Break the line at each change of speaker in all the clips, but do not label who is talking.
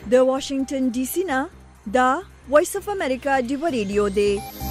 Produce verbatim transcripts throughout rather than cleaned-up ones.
د واشنگټن ډي سي نه دا وایس اف امریکا دی ریډیو دی.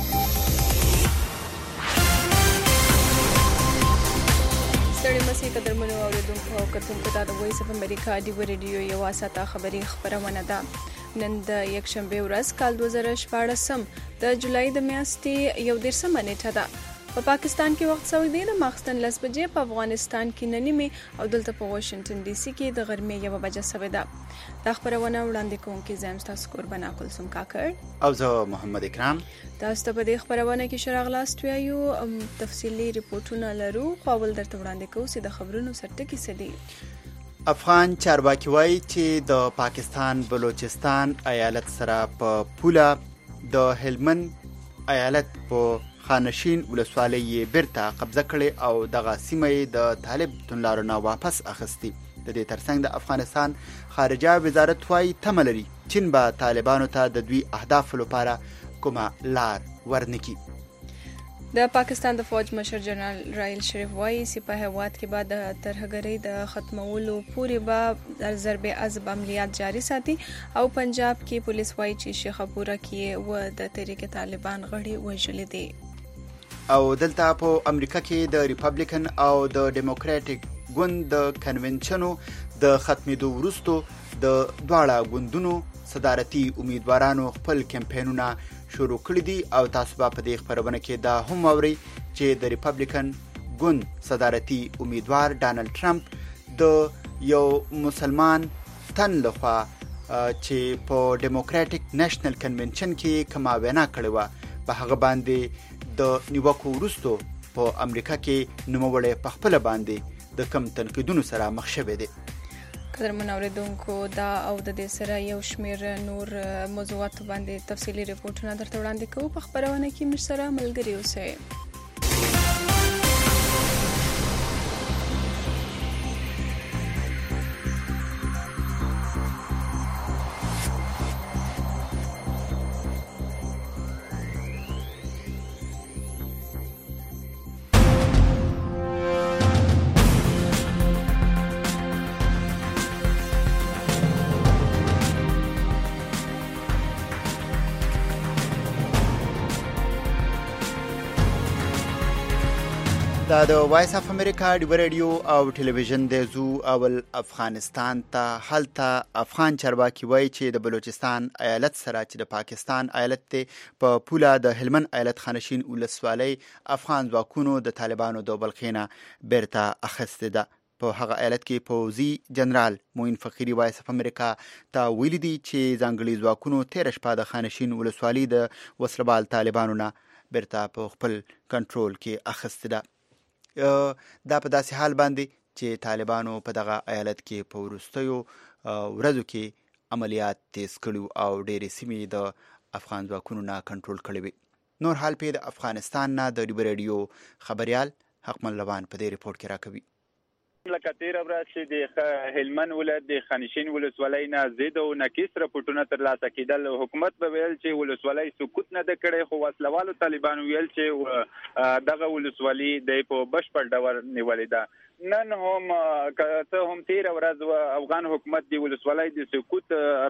ستړي مسئ قدرمنو اوریدونکو او کتونکو ته د وایس اف امریکا دی ریډیو یوه ساعته خبري خپرونه ده. نن د یکشنبه ورځ کال دوه زره شپاړسم د جولای د میاشتې یو دېرشمه نیټه ده. په پاکستان کې وخت سوی دی د ماخستن لس بجې، په افغانستان کې نهه نیمې او دلته په واشنگټن ډي سي کې د غرمې یوه بجه سوې ده. دا خپرونه وړاندې کوونکي زه یم ستاسو کوربنه کلثوم کاکړ
او زه محمد اکرام.
تاسو ته په دې خپرونه کې ښه راغلاست وایو. تفصیلي ریپورټونه لرو، خو اول درته وړاندې کوو چې د خبرونو سرټکي څه دي.
افغان چارواکي وایي چې د پاکستان بلوچستان ایالت سره په پوله د هلمند ایالت په خانشین ولسوالۍ یې بیرته قبضه کړې او دغه سیمه یې د طالب توندلارو نه واپس اخیستې. د دې ترڅنګ د افغانستان خارجه وزارت وایي تمه لري چین به طالبانو ته د دوی اهدافو لپاره کومه لار ورنکړي.
د پاکستان د فوج مشر جنرال رایل شریف وایي چې په هیواد کې به د ترهګرۍ د ختمولو پورې به ضرب عضب عملیات جاري ساتي. او پنجاب کې پولیس وایي چې شیخاپوره کې و د تحریک طالبان غړي وژلي دي.
او دلته په امریکا کې د ریپبلیکن او د ډیموکراټیک ګوند د کنونشنو د ختمېدو وروسته د دواړه ګوندونو صدارتي امیدوارانو خپل کمپاینونه شروع کړي دي. او تاسو به په دې خبرونه کې دا هم واورئ چې د ریپبلیکن ګوند صدارتي امیدوار ډانلډ ټرمپ د یو مسلمان تن لخوا چې په ډیموکراټیک نېشنل کنونشن کې کومه وینا کړې وه په هغه باندې د نیوکو وروسته په امریکا کې نوموړی په خپله باندې د کم تنقیدونو سره مخ شوی دی.
قدرمن اوریدونکو دا او د دې سره یو شمیر نور موضوعات باندې تفصیلي ریپورټونه درته وړاندې کوو. په خپرونه کې موږ سره ملګري اوسئ.
دا د وایس اف امریکا دی ریډیو او ټلویزیون د زو اول افغانستان ته هلته افغان چارواکي وایي چې د بلوچستان ایالت سره چې د پاکستان ایالت ته په پوله د هلمند ایالت خانشین ولسوالۍ افغان ځواکونو د طالبانو د بلخینه بیرته اخیستې ده. په هغه ایالت کې پوځي جنرال موین فقیری وایس اف امریکا ته ویلي دي چې ځانګړي ځواکونو تېره شپه د خانشین ولسوالۍ د وسلوال طالبانو نه بیرته په خپل کنټرول کې اخیستې ده. دا په داسې حال باندې چې طالبانو په دغه ایالت کې په وروستیو ورځو کې عملیات تیز کړي او ډېرې سیمې د افغان ځواکونو نه کنټرول کړي وي. نور حال په د افغانستان نه د ریډیو خبريال حقمل لوان په دې ریپورت کې راکوي.
لکه تیره ورځ چې د هلمند ولایت د خانشین ولسوالۍ نه ضد او نقیص راپورټونه ترلاسه کېدل. حکومت به ویل چې ولسوالۍ سقوط نه ده کړی، خو وسلوالو طالبانو ویل چې دغه ولسوالي د په بشپړ ډول نیولې ده. نن هم که هم تیره ورځ افغان حکومت د ولسوالۍ د سقوط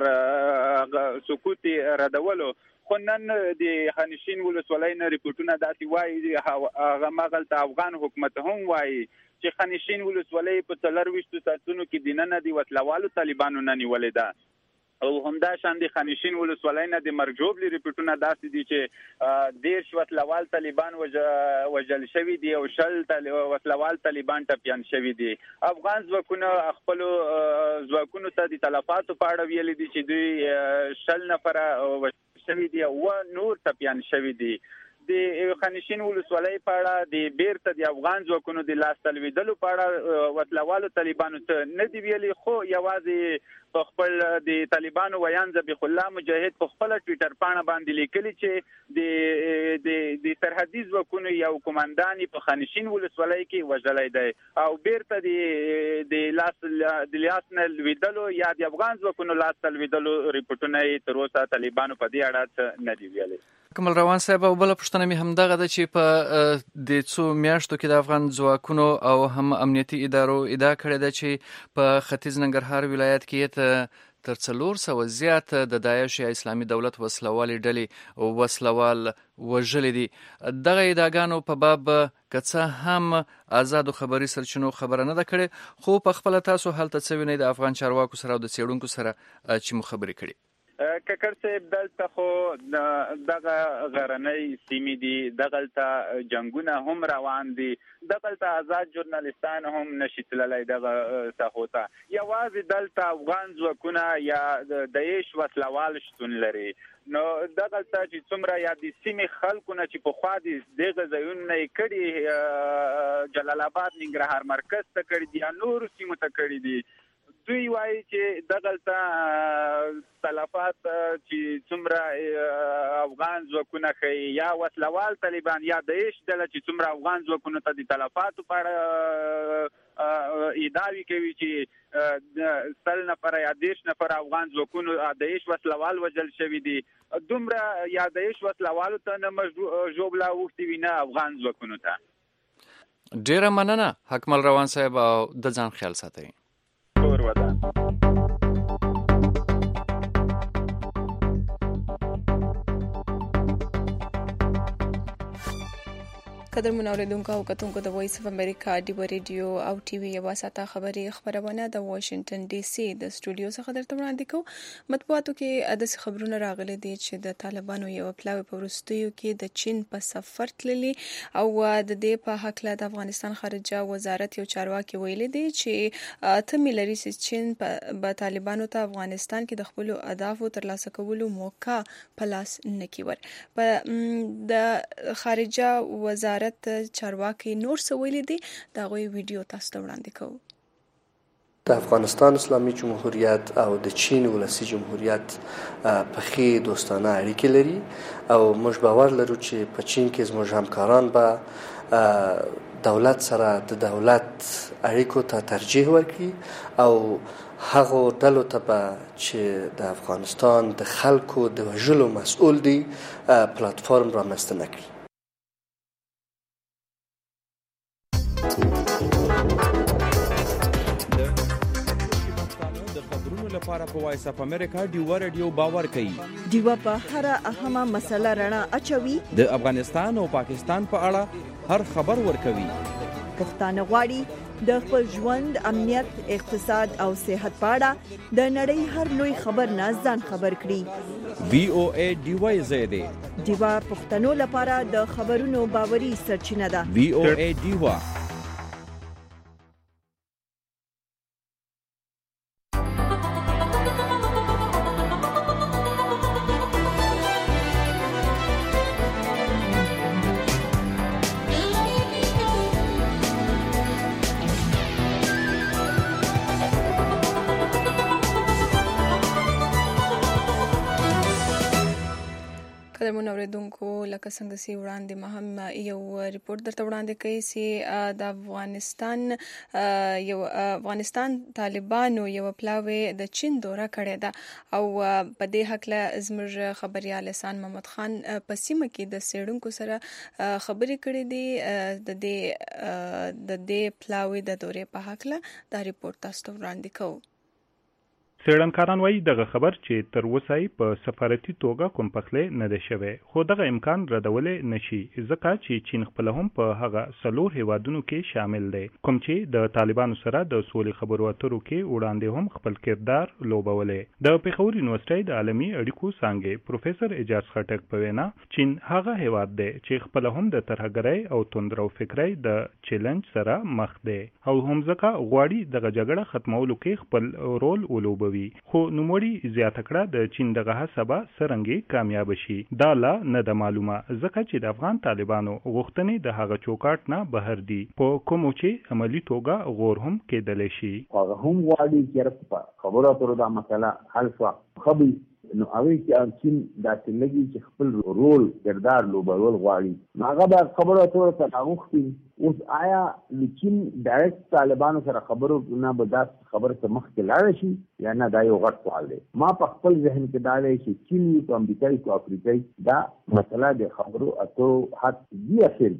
سقوط ردولو، خو نن د خانشین ولسوالۍ نه ریپورټونه داسې وایي هغه مغلته افغان حکومت هم وایي چې خانشین ولسوالۍ په څلرویشتو ساعتونو کې دننه د وسلوالو طالبانو نه نیولې ده. او همدا شان د خانشین ولسوالۍ نه د مرجوب ریپورټونه داسې دي چې دېرش وسلوال طالبان وژل شوي دي او شل وسلوال طالبان ټپیان شوي دي. افغان ځواکونو خپلو ځواکونو ته د تلفاتو په اړه ویلي دي چې دوی شل نفره شوي دي او نور ټپیان شوي دي. د خانشین ولسوالۍ په اړه د بیرته د افغان ځواکونو د لاس تلویدلو په اړه وسلوالو طالبانو ته نه دی ویلي، خو یوازې په خپل د طالبانو ویان ذبیح الله مجاهد په خپل ټویټر پاڼه باندې لیکلي چې د د د سرحدي ځواکونو یو کمانډان په خانشین ولسوالۍ کې وژلی دی او بیرته د د لاس د لاس نه لویدلو یا د افغان ځواکونو لاس تلویدلو ریپورټونه تر اوسه طالبانو په دې اړه نه دی ویلي.
کمل روان صاحب، او بل پښتنه می هم دغه د چې په د څو میاشتو کې د افغان ځواکونو او هم امنیتي ادارو ادعا کړې ده چې په ختیځ ننګرهار ولایت کې ته تر څلور سوه زیات د داعش یا اسلامي دولت وسلوالې ډلې وسلوال وژلي دي. دغه ادعاګانو په باب که څه هم آزادو خبري سرچینو خبره نه ده کړې، خو په خپله تاسو هلته څه وینئ د افغان چارواکو سره او د څېړونکو سره چې مو خبرې کړي؟
ککړ صاحب دلته خو دغه غرنۍ سیمې دي، دغلته جنګونه هم روان دي، دغلته آزاد ژورنالیستان هم نشي تللی دغه ساحو ته. یوازې دلته افغان ځواکونه یا د داعش وسلوال شتون لري. نو دغلته چې څومره یا د سیمې خلکو نه چې پخوا د دغه ځایونو نه یې کړي، جلال آباد ننګرهار مرکز ته کړي دي یا نورو سیمو ته کړي دي، دوی وایي چې دغلته تلفات چې څومره افغان ځواکونه ښیي یا وسلوال طالبان یا داعش ډله چې څومره افغان ځواکونو ته د تلفاتو په اړه ادعاوې کوي چې سل نفره یا دېرش نفره افغان ځواکونو داعش وسلوال وژل شوي دي، دومره یا داعش وسلوالو ته نه ژوبله اوښتې وي نه افغان ځواکونو ته.
ډېره مننه حکمل روان صاحب، او د ځان خیال ساتئ.
قدرمن اوریدونکو او کتونکو د وایس اف امریکا ډیو ریډیو او ټي وي یو ساته خبري خبرونه د واشنگټن ډي سي د سټوډیو څخه درته وړاندې کوو. مطبوعاتو کې د خبرونه راغلي دي چې د طالبانو یو پلاوی په وروستیو کې د چین په سفر تللی او د دې په حق له د افغانستان خارجه وزارت یو چارواکي ویلي دي چې ته ملري چې چین په طالبانو ته افغانستان کې د خپل اهدافو ترلاسه کولو موقع پلاس نکور. په د خارجه وزارت چارواکي نور څه ویلي دي، دا غوي ویډیو تاسو ته وړاندې کوو.
د افغانستان اسلامي جمهوریت او د چین ولسی جمهوریت په ښې دوستانه اړیکې لري او موږ باور لرو چې په چین کې زموږ همکاران به دولت سره د دولت اړیکو ته ترجیح ورکړي او هغه ډلو ته به چې د افغانستان د خلکو د وژلو مسؤل دي پلاتفورم رامنځته نه کړي.
لپاره په وایس اف امریکا ډیو رادیو باور کوي.
ډیو په هر اهمه مسله رڼا اچوي،
د افغانستان او پاکستان په اړه هر خبر ورکوي.
پښتانه غواړي د خپل ژوند، امنیت، اقتصاد او صحت په اړه د نړۍ هر لوی خبر نه ځان خبر کړي.
وی او ای ډیو زیاده
ډیو پښتنو لپاره د خبرونو باوري سرچینه ده.
وی او ای ډیو
قدرمن اوریدونکو، لکه څنګه چې وړاندې ما هم یو ریپورت درته وړاندې کوي چې د افغانستان یو افغانستان طالبانو یو پلاوی د چین دوره کړې ده او په دې حق له زموږ خبريال احسان محمد خان په سیمه کې د څېړونکو سره خبرې کړې دي د دې د دې پلاوی د دورې په حق له دا ریپورت تاسو ته وړاندې کوو.
څېړنکاران وایي دغه خبر چې تر اوسه په سفارتي توګه کوم پخلی نه دی شوی، خو دغه امکان ردولی نشي ځکه چې چین خپله هم په هغه څلور هیوادونو کې شامل دی کوم چې د طالبانو سره د سولې خبرو اترو کې وړاندې هم خپل کردار لوبولی. د پېښور یونیورسټۍ د عالمي اړیکو څانګې پروفیسر اعجاز خټک په وینا چین هغه هیواد دی چې خپله هم د ترهګرۍ او توندرو فکرۍ د چیلنج سره مخ دی او هم ځکه غواړي دغه جګړه ختمولو کې خپل رول ولوبوي، خو نوموړي زیاته کړه د چین دغه هڅه به څرنګه کامیاب شي دا لا نه ده معلومه ځکه چې د افغان طالبانو غوښتنې د هغه چوکاټ نه بهر دي په کومو چې عملی توګه غور هم کېدلی شي.
هغه هم غواړي چې خبرو اترو دا مسله حل شي خبي نو هغه چې چین داسې لګي چې خپل رول کردار لوبول غواړي نو هغه به خبرو اترو ته راوښتي. اوس آیا چین ډایرکټ طالبانو سره خبرو نه به دا خبره ته مخکې لاړ شي یا نه، دا یو غټ سوال دی. ما په خپل ذهن کې دا دی چې چین او امریکایي او افریقایي دا مسله د خبرو اترو حد دی اخر کې به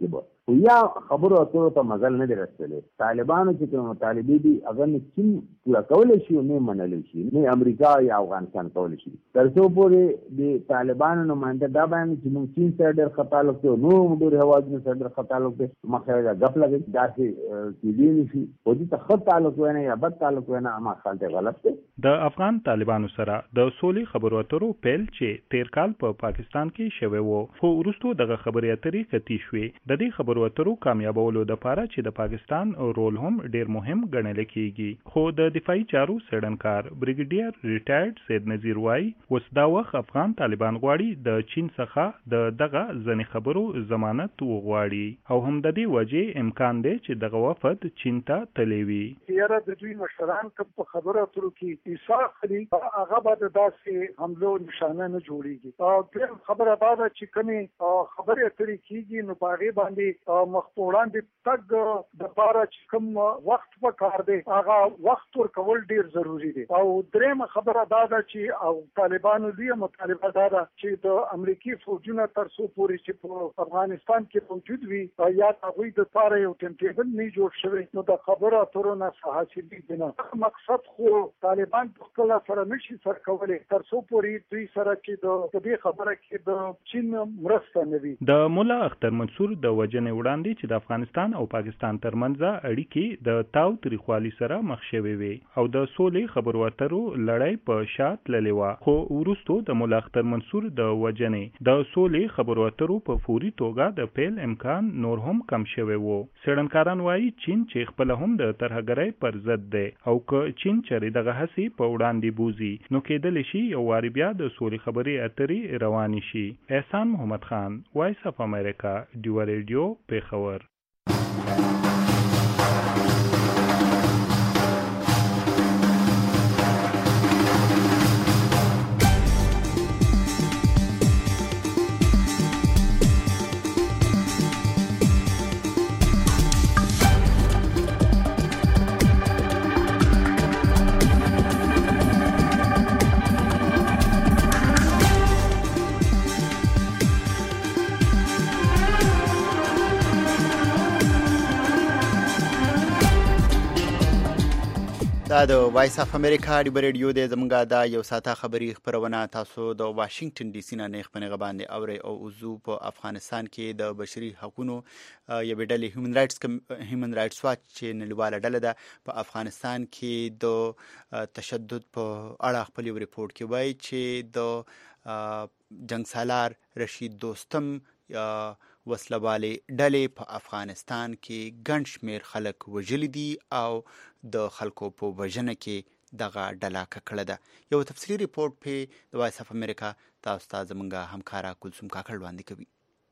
خو یا خبرو اترو ته مزل نه دی رسېدلی. طالبانو چې کوم مطالبې دي هغه نه چین پوره کولی شي او نه منلی شي، نه امریکا یا افغانستان کولی شي. تر څو پورې د طالبانو نماینده دا بیان چې موږ چین سره ډېر ښه تعلق دی او نورو ډېرو هېوادونو سره ډېر ښه تعلق دی، مخکې دا ګپ لګوي داسې کیدی نه شي. خو دې ته ښه تعلق وینه یا بد تعلق وینه هغه خیال دی غلط دی.
د افغان طالبانو سره د سولې خبرو اترو پیل چې تیر کال په پاکستان کې شوی وو، خو وروسته دغه خبرې اترې کتی شوې. د دې خبرو اترو کامیابولو لپاره چې د پاکستان رول هم ډېر مهم ګڼل کېږي. خو د دفاعي چارو څېړنکار بریګیډیر ریټایرډ سید نذیر وایي اوس دا وخت افغان طالبان غواړي د چین څخه د دغه ځینې خبرو ضمانت وغواړي او هم د دې وجې امکان دی چې دغه وفد چین ته تللی وي.
یاره د دوی مشران که په خبرو اترو کې ایسا خلي هغه به د داسې حملو نشانه نه جوړېږي. دویم خبره دا ده چې کومې خبرې اترې کېږي نو په هغې باندې مخ په وړاندې تګ دپاره چې کوم وخت په کار دی هغه وخت ورکول ډېر ضروري دی. او درېیمه خبره دا ده چې او طالبانو لویه مطالبه دا ده چې د امریکي فوجونه تر څو پورې چې په افغانستان کې موجود وي یا د هغوی دپاره یو ټیم ټیبل نه جوړ شوی نو د خبرو اترو نه څه حاصلېږي نه. مقصد خو طالبان په خپله سره نشي سر کولی تر څو پورې دوی سره چې د دې خبره کې د چین مرسته نه وي.
د مولا اختر منصور د وجنې وړاندې چې د افغانستان او پاکستان ترمنځ اړیکې د تاو تریخوالي سره مخ شوې وي او د سولې خبرو اترو لړۍ په شا تللې وه، خو وروسته د مولا اختر منصور د وجنې د سولې خبرو اترو په فوري توګه د پیل امکان نور هم کم شوی وو. څېړنکاران وایي چین چې خپله هم د ترهګرۍ پر ضد دی او که چین چرې دغه هڅې په وړاندې بوزي نو کېدلی شي یو وارې بیا د سولې خبرې اترې روانې شي. احسان محمد خان، وایس اف امریکا، ډیوه ریډیو، پېښور.
دا د وایس اف امریکا ډیوه ریډیو د زمونږه دا یو ساعته خبري خبرونه تاسو د واشنگټن ډي سي نه نه خبرونه باندې اوري او وزو په افغانستان کې د بشري حقوقو یو ډلې هیومن رائټس هیومن رائټس واچ چې نړیواله ډله ده په افغانستان کې د تشدد په اړه خپل ریپورت کې وایي چې د جنگ سالار رشید دوستم وسلوالې ډلې په افغانستان کې ګڼ شمېر خلک وژلي دي او د خلکو په وژنه کې دغه ډله ککړه ده. یو تفصیلي ریپورت په د وایس اف امریکا تاسو ته زمونږ همکاره کلثوم کاکړ وړاندې کوي.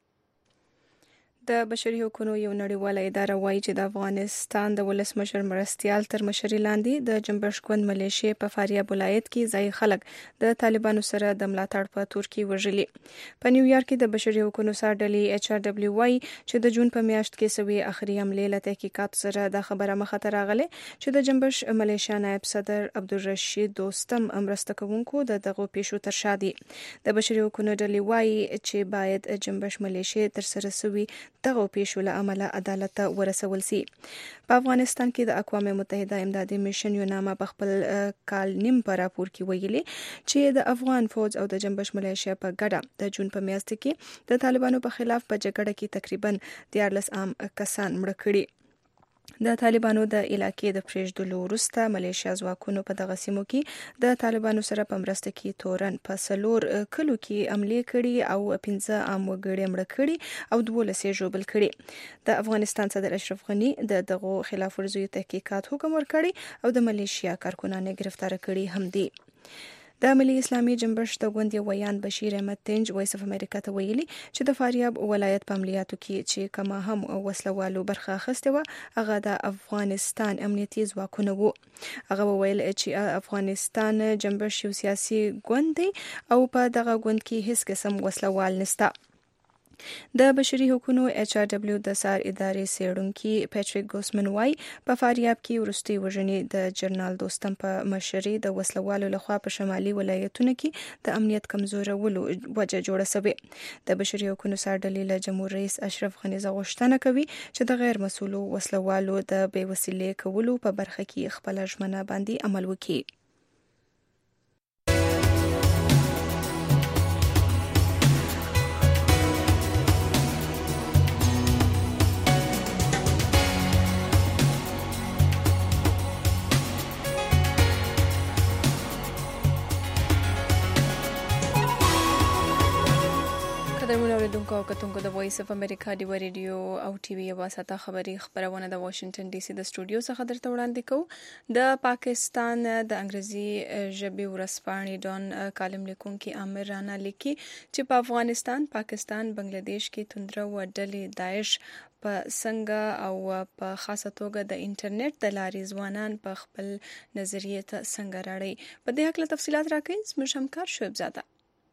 د بشري حقوقو یو نړیواله اداره وایي چې د افغانستان د ولسمشر مرستیال تر مشرۍ لاندې د جنبش ګوند ملیشې په فاریاب ولایت کې ځای خلک د طالبانو سره د ملاتړ په تور کې وژلي. په نیویارک کې د بشري حقوقو نثار ډلې ایچ آر ډبلیو وایي چې د جون په میاشت کې سوي اخري حملې له تحقیقات سره د خبره مخه ته راغله چې د جنبش ملیشیا نائب صدر عبدالرشید دوستم مرسته کوونکو د دغه پیښو تر شا دي. د بشري حقوقو ډلې وایي چې باید جنبش ملیشې تر سره سوي دغه پیښو له امله عدالت ته ورسول سي. په افغانستان کې د اقوام متحده امدادي میشن یوناما په خپل کال نیم په راپور کې ویلي چې د افغان فوج او د جنبش ملیشیا په ګډه د جون په میاشت کې د طالبانو په خلاف په جګړه کې تقریبا دیارلس عام کسان مړه کړي. د طالبانو د علاقې د پرېږدلو وروسته ملیشیا ځواکونو په دغه سیمو کې د طالبانو سره په مرسته کې تورن په څلور کلو کې حملې کړي او پنځه عام وګړي مړه کړي او دولس یې ژوبل کړي. د افغانستان صدر اشرف غني د دغه خلاف ورزیو تحقیقات حکم ورکړي او د ملیشیا کارکونان ګرفتار کړي هم دي. د ملي اسلامي جنبش د ګوند ویان بشیر احمد تنج وایس اف امریکا ته ویلي چې د فاریاب ولایت په عملیاتو کې چې کما هم وسلوالو برخه اخیسته و هغه د افغانستان امنیتي ځواکونه وو. هغه ویل چې افغانستان جنبش یو سیاسي ګوند دی او په دغه ګوند کې هیڅ قسم وسلوال نشته. د بشري حقوقو ایچ آر دبلیو د سار ادارې سیړونکي پیټریک ګوسمن وايي په فاریاب کې وروستي وژنې د جنرال دوستم په مشرۍ د وسلوالو لخوا په شمالي ولایتونو کې د امنیت کمزورولو وجه جوړه شوې. د بشري حقوقو سار ډلې له جمهور رئیس اشرف غني غوښتنه کوي چې د غیر مسؤلو وسلوالو د بې وسیلې کولو په برخه کې خپل ژمنه باندې عمل وکړي. قدرمنو اوریدونکو او کتونکو د وایس اف امریکا دی ریډیو او ټي وي واسطه خبری خبرونه د واشنگټن ډي سي د سټوډیو څخه درته وړاندې کوو. د پاکستان د انګریزي ژبې ورځپاڼې ډان کالم لیکونکي عامر رانا لیکي چې په افغانستان، پاکستان، بنگلاديش کې توندره و ډلې داعش په څنګه او په خاصه توګه د انټرنیټ د لارې ځوانان په خپل نظریه ته څنګه راړي. په دې حق له تفصيلات راکړي زموږ همکار شعیب زاده.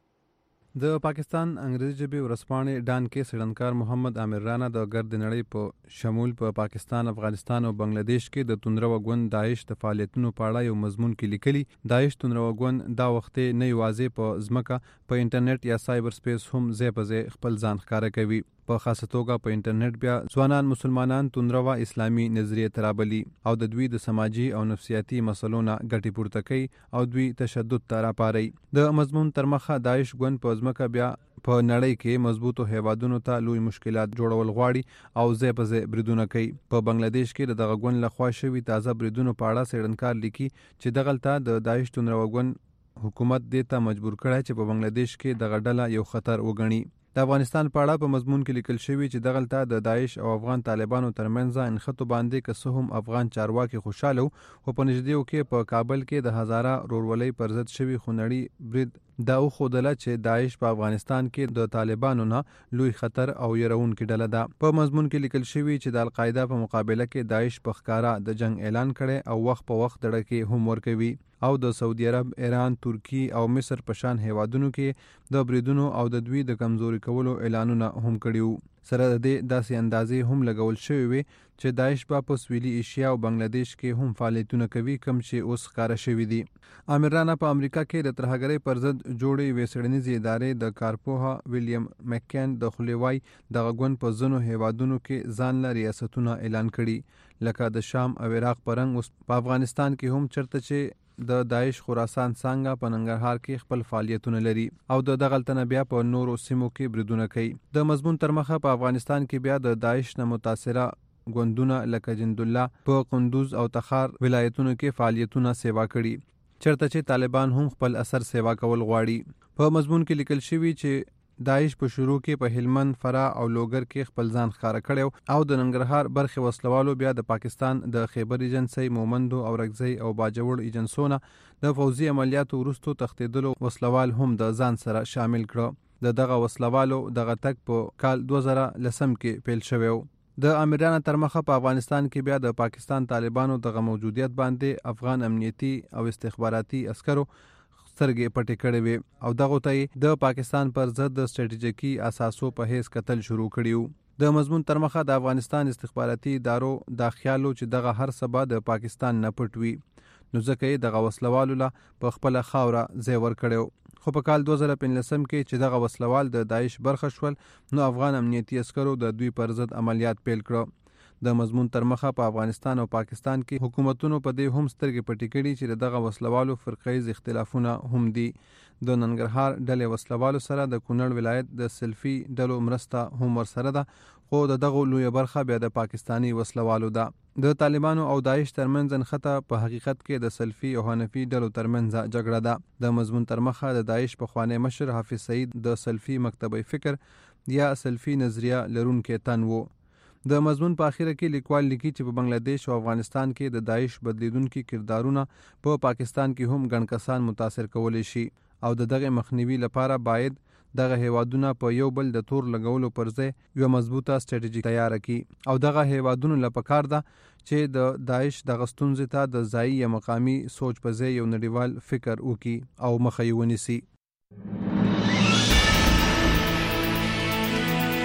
د پاکستان انګریزي ژبې ورځپاڼې ډان کې څېړنکار محمد عامر رانا د ګرد نړۍ په شمول په پاکستان، افغانستان او بنگلاديش کې د توندره وګوند داعش د فعالیتونو په اړه یو مضمون کې لیکلي. داعش توندره وګوند دا وخت نه یوازې په ځمکه په انټرنیټ یا سایبر سپیس هم ځای په ځای خپل ځان ښکاره کوي. په خاصه توګه په انټرنیټ بیا ځوانان مسلمانان توندره و اسلامي نظریه ترابلي او د دوی د سماجی او نفسیاتي مسلو نه ګټې پورته کوي او دوی تشدد ته راپاري. د مضمون تر مخه داعش ګوند په ځمکه بیا په نړۍ کې مضبوطو هیوادونو ته لوی مشکلات جوړول غواړي او ځای په ځای بریدونه کوي. په بنگلاديش کې د دغه ګوند لخوا شوي تازه بریدونو په اړه څېړنکار لیکي چې دغلته د داعش توندره وګوند حکومت دې ته مجبور کړی چې په بنگلاديش کې دغه ډله یو خطر وګڼي. د افغانستان په اړه په مضمون کې لیکل شوی چې دغلته د داعش او افغان طالبانو ترمنځ انخته باندې که څه هم افغان چارواکي خوشاله او په نږدې کې په کابل کې د هزاره رورولۍ پر ضد شوی خونړی برید دا خودله چې داعش په افغانستان کې د طالبانو نه لوی خطر او يرونکو ډله ده. په مضمون کې لیکل شوی چې د القاعده په مقابله کې داعش په ښکارا د جنگ اعلان کړي او وخت په وخت دړه هم ورکوي او د سعودي عرب، ایران، ترکی او مصر په شان هیوادونو کې د بریدونو او د دوی د کمزوري کولو اعلانونه هم کړیو. سره د دې داسې اندازې هم لګول شوی وي چې داعش په سویلي ایشیا او بنگلاديش کې هم فعالیتونه کوي کم چې اوس ښکاره شوي دي. عامر رانا په امریکا کې د ترهګرۍ پر ضد جوړې وسړنیزې ادارې د کارپوها ویلیام مکین د خلیوای د غوند په ځنو هیوادونو کې ځان له ریاستونه اعلان کړي لکه د شام او عراق پرنګ. اوس په افغانستان کې هم چرته چې د داعش خراسان څنګه په ننګرهار کې خپل فعالیتونه لري او د دغلتنه بیا په نورو سیمو کې بریدونه کوي. د مضمون تر مخه په افغانستان کې بیا د داعش نه متاثره ګوندونه لکه جند الله په قندوز او تخار ولایتونو کې فعالیتونه سیوا کړي چرته چې طالبان هم خپل اثر سیوا کول غواړي. په مضمون کې لیکل شوی چې داعش په شروع کې په هلمند، فرا او لوګر کې خپل ځان ښکاره کړو او د ننګرهار برخه وسلوالو بیا د پاکستان د خیبر ایجنسی، مومندو او رګزی او باجوړ ایجنسونه د فوزي عملیاتو وروسته تښتیدلو وسلوال هم د ځان سره شامل کړ. د دغه وسلوالو دغه تک په کال دوه زره لسم کې پیل شوی. د امیرانه تر مخه په افغانستان کې بیا د پاکستان طالبانو دغه موجودیت باندې افغان امنیتي او استخباراتي عسکرو سترګې پټې کړې وي او دغه ته د پاکستان پر ضد د سټریټیژیکي اساسو په هیڅ قتل شروع کړیو. د مضمون تر مخه د افغانستان استخباراتي ادارو دا خیالو چې دغه هر سبا د پاکستان نه پټوي نو ځکه یې دغه وسلوالو له په خپل خاوره ځای ور کړو. خو په کال دوه زره پنځلسم کې چې دغه وسلوال د داعش برخه شول نو افغان امنیتي عسکرو د دوی پر ضد عملیات پیل کړو. د مضمون تر مخه په افغانستان او پاکستان کې حکومتونو په دې هم سترګې پټې کړي چې دغه وسلوالو فرقیز اختلافونه هم دي. د ننګرهار ډلې وسلوالو سره د کونړ ولایت د سلفي ډلو مرسته هم ورسره ده خو د دغه لوی برخه بیا د پاکستانی وسلوالو ده. د طالبانو او داعش ترمنځ نښته په حقیقت کې د سلفي او حنفي ډلو ترمنځ جګړه ده. د مضمون تر مخه د داعش پخوانی مشر حافظ سعید د سلفي مکتبه فکر یا سلفي نظریه لرونکي تن وو. د مضمون په اخیره کې لیکوال لیکي چې په بنگلاديش او افغانستان کې د داعش بدلیدونکو کردارونه په پا پاکستان کې هم ګڼ کسان متاثر کولی شي او د دغه مخنیوي لپاره باید دغه هیوادونه په یو بل د تور لګولو پر ځای یو مضبوطه سټریټیجی تیار کړي او دغه هیوادونو لپاره ده چې د داعش د غستونځ ته د ځای یا مقامی سوچ په ځای یو نړیوال فکر وکړي او مخه یې ونیسي.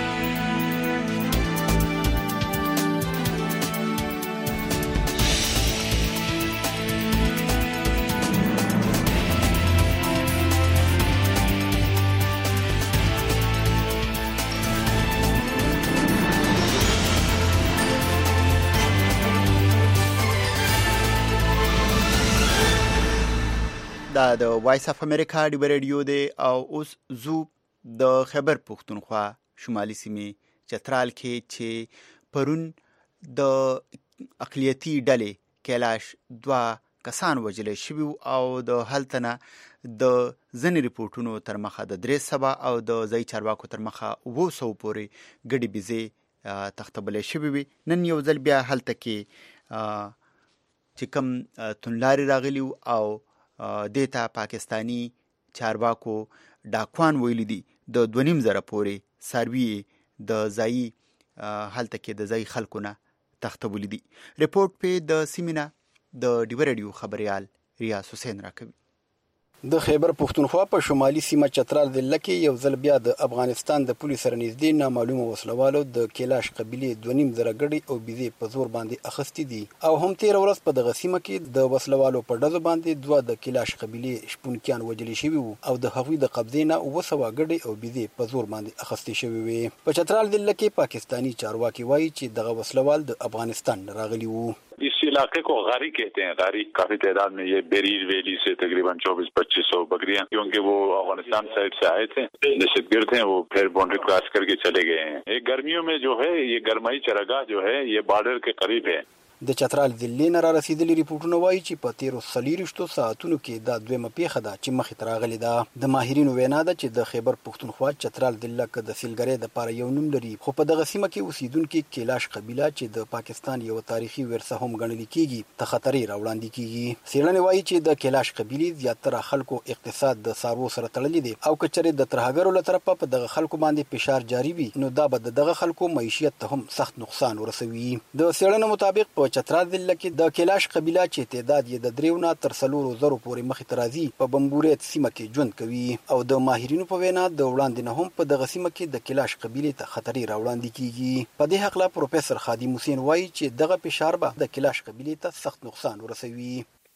دا د وایس اف امریکا ډیو ریډیو دی او اوس زو د خیبر پختونخوا شمالي سیمې چترال کې چې پرون د اقلیتي ډلې کیلاش دوا کسان وژل شوي او د هلته نه د ځینې ریپورټونو تر مخه د درې سوه او د ځایي چارواکو تر مخه اوه سوو پورې ګډې بیزې تختبلې شوي وي. نن یو ځل بیا هلته کې چې کوم توندلارې راغلي او دې ته پاکستاني چارواکو ډاکوان ویلي دي د دوه نیم زره پورې څاروي د ځایي هلته کې د ځایي خلکو نه تختبلي دي. ریپورټ په د سیمې نه د ډیو ریډیو خبريال ریاض حسین راکوي.
د خیبر پختونخوا په شمالي سیمه چترال ضلع کې یو ځل بیا د افغانستان د پولیسو سره نږدې نامعلومه وسلوالو د کیلاش قبیلې دوه نیم زره ګډې او بیزې په زور باندې اخیستې دي او هم تېره ورځ په دغه سیمه کې د وسلوالو په ډزو باندې دوه د کیلاش قبیلې شپونکیان وژل شوي وو او د هغوی د قبضې نه اووه سوه ګډې او بیزې په زور باندې اخیستې شوې وې. په چترال ضلع کې پاکستانی چارواکي وایي چې دغه وسلوال د افغانستان راغلي وو.
इस इलाके को गारी कहते हैं. गारी काफी तादाद में ये बेरीर वैली से तकरीबन चौबीस पच्चीस सौ बकरियां, क्योंकि वो अफगानिस्तान साइड से आए थे, दहशतगर्द थे, वो फिर बाउंड्री क्रॉस करके चले गए हैं. ये गर्मियों में जो है ये गरमाई चरागाह जो है ये बॉर्डर के करीब है.
د چترال ضلع نه را رسیدلي ریپورټونه وایي چې په تیرو څلېرویشتو ساعتونو کې دا دویمه پیښه ده چې مخې ته راغلې ده. د ماهرینو وینا ده چې د خیبر پختونخوا چترال ضلع که د سیلګرۍ دپاره یو نوم لري، خو په دغه سیمه کې اوسیدونکي کیلاش قبیله چې د پاکستان یوه تاریخي ورثه هم ګڼل کېږي ته خطرې راوړاندې کېږي. څېړنې وایي چې د کیلاش قبیلې زیاتره خلکو اقتصاد د څاروو سره تړلی دی او که چېرې د ترهګرو له طرفه په دغه خلکو باندې فشار جاري وي نو دا به د دغه خلکو معیشت ته هم سخت نقصان ورسوي. د څېړنو مطابق په چترال ضلع کې د کیلاش قبیله چې تعداد یې د دریو نه تر څلورو زرو پورې مخې ته راځي په بمبوریت سیمه کې ژوند کوي او د ماهرینو په وینا د وړاندې نه هم په دغه سیمه کې د کیلاش قبیلې ته خطرې راوړاندې کیږي. په دې هکله پروفیسور خادم حسین وایي چې دغه فشار به د کیلاش قبیلې ته سخت نقصان ورسوي.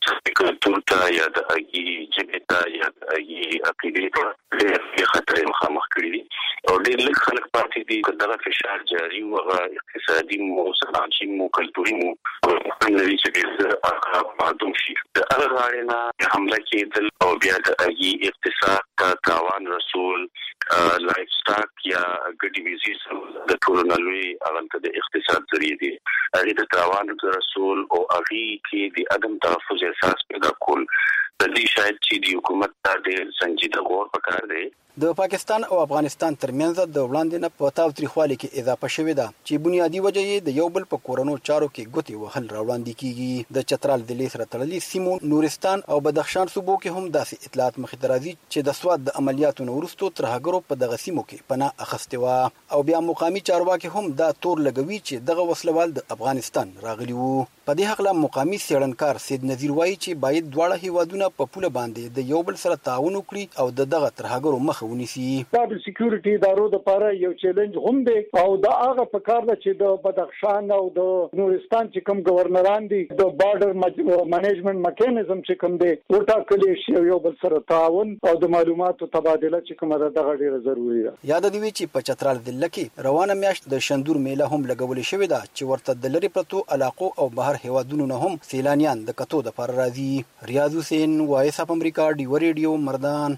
کلتور ته یا د هغې ژبې ته یا د هغې عقیدې ته ډېرې خطرې مخامخ کړي دي او ډېر لږ خلک پاتې دي که دغه فشار جاري و، هغه اقتصادي مو، صنعتي مو، کلتوري مو، ممکن نه وي چې ډېر زر هغه معدوم شي. د هغه غاړې نه حمله کېدل او بیا د هغې اقتصاد ته تاوان رسول، لایف سټاک یا ګډې ویزې د ټولو نه لوی هغلته د اقتصاد ذریعې دي، هغې د تاوان رسول او هغې کې د عدم تحفظ احساس پیدا کول. د دې شاید چې د حکومت ته ډېر سنجیده غور پکار دی.
د پاکستان او افغانستان ترمنځ د وړاندې نه په تاوتریخوالي کې اضافه شوې ده چې بنیادي وجه یې د یو بل په کورنو چارو کې ګوتې وهل راوړاندې کیږي. د چترال ضلع سره تړلي سیمو نورستان او بدخشان صوبو کې هم داسې اطلاعات مخې ته راځي چې د سواد د عملیاتو نه وروستو ترهګرو په دغه سیمو کې پناه اخیستې وه او بیا مقامي چارواکي هم دا تور لګوي چې دغه وسلوال د افغانستان راغلي وو. په دې هکله مقامي څېړنکار سید نذیر وایي چې باید دواړه هیوادونه په پوله باندې د یو بل سره تعاون وکړي او د دغه ترهګرو مخه ونیسي.
دا د سکیورټي ادارو لپاره یو چیلنج هم دی او دا هغه په کار ده چې د بدخشان او د نورستان چې کوم گورنران دي د بارډر منیجمنت میکانیزم چې کوم دی وټاکلی شي یو بل سره تعاون او د معلوماتو تبادله چې کومه ده دغه ډیره ضروري ده.
یاد دې وي چې په چترال ضلع کې روانه میاشت د شندور میله هم لګولې شوې ده چې ورته د لرې پرتو علاقو او بهر هیوادونو نه هم سیلانیان د کتو دپاره راځي. ریاض حسین، وایس اف امریکا، ډیو ریډیو، مردان.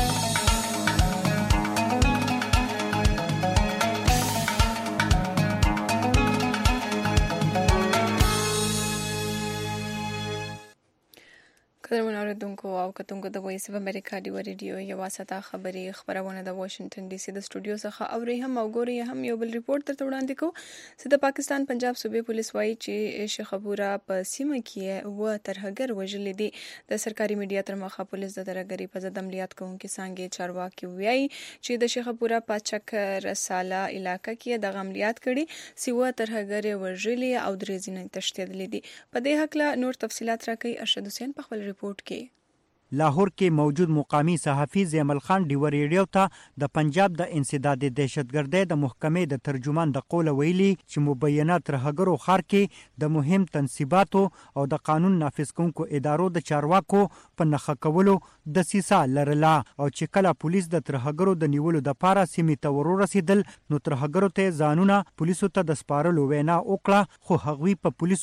قدرمن اوریدونکو او کتونکو د وایس اف امریکا ډیو ریډیو یوه ساعته خبري خبرونه د واشنگټن ډي سي د سټوډیو څخه اوري هم او ګوري هم یو بل ریپورت درته وړاندې کوو چې د پاکستان پنجاب صوبې پولیس وایي چې شیخپورا په سیمه کې و ترهګر وژلې دي. د سرکاري میډیا تر مخه پولیس د ترهګرۍ په ضد عملیات کوونکي څانګې چارواکي وایي چې د شیخپورا په چک رساله علاقه کې د عملیات کړي چې و ترهګر وژلې او درې ځینې تښتېدلې دي. په دې هکله نور تفصيلات راکوي ارشد حسین په خپل ریپورت کې.
لاهور کې موجود مقامی صحافي زیمل خان ډیو ریډیو ته د پنجاب د انسداد دهشتګردۍ د محکمې د ترجمان د قوله ویلي چې مبینه ترهګرو ښار کې د مهم تنصیباتو او د قانون نافذ کوونکو ادارو د چارواکو په نښه کولو دسیسه لرله او چې کله پولیس د ترهګرو د نیولو دپاره سیمې ته ورورسېدل نو ترهګرو ته ځانونه پولیسو ته د سپارلو وینا وکړه، خو هغوی په پولیسو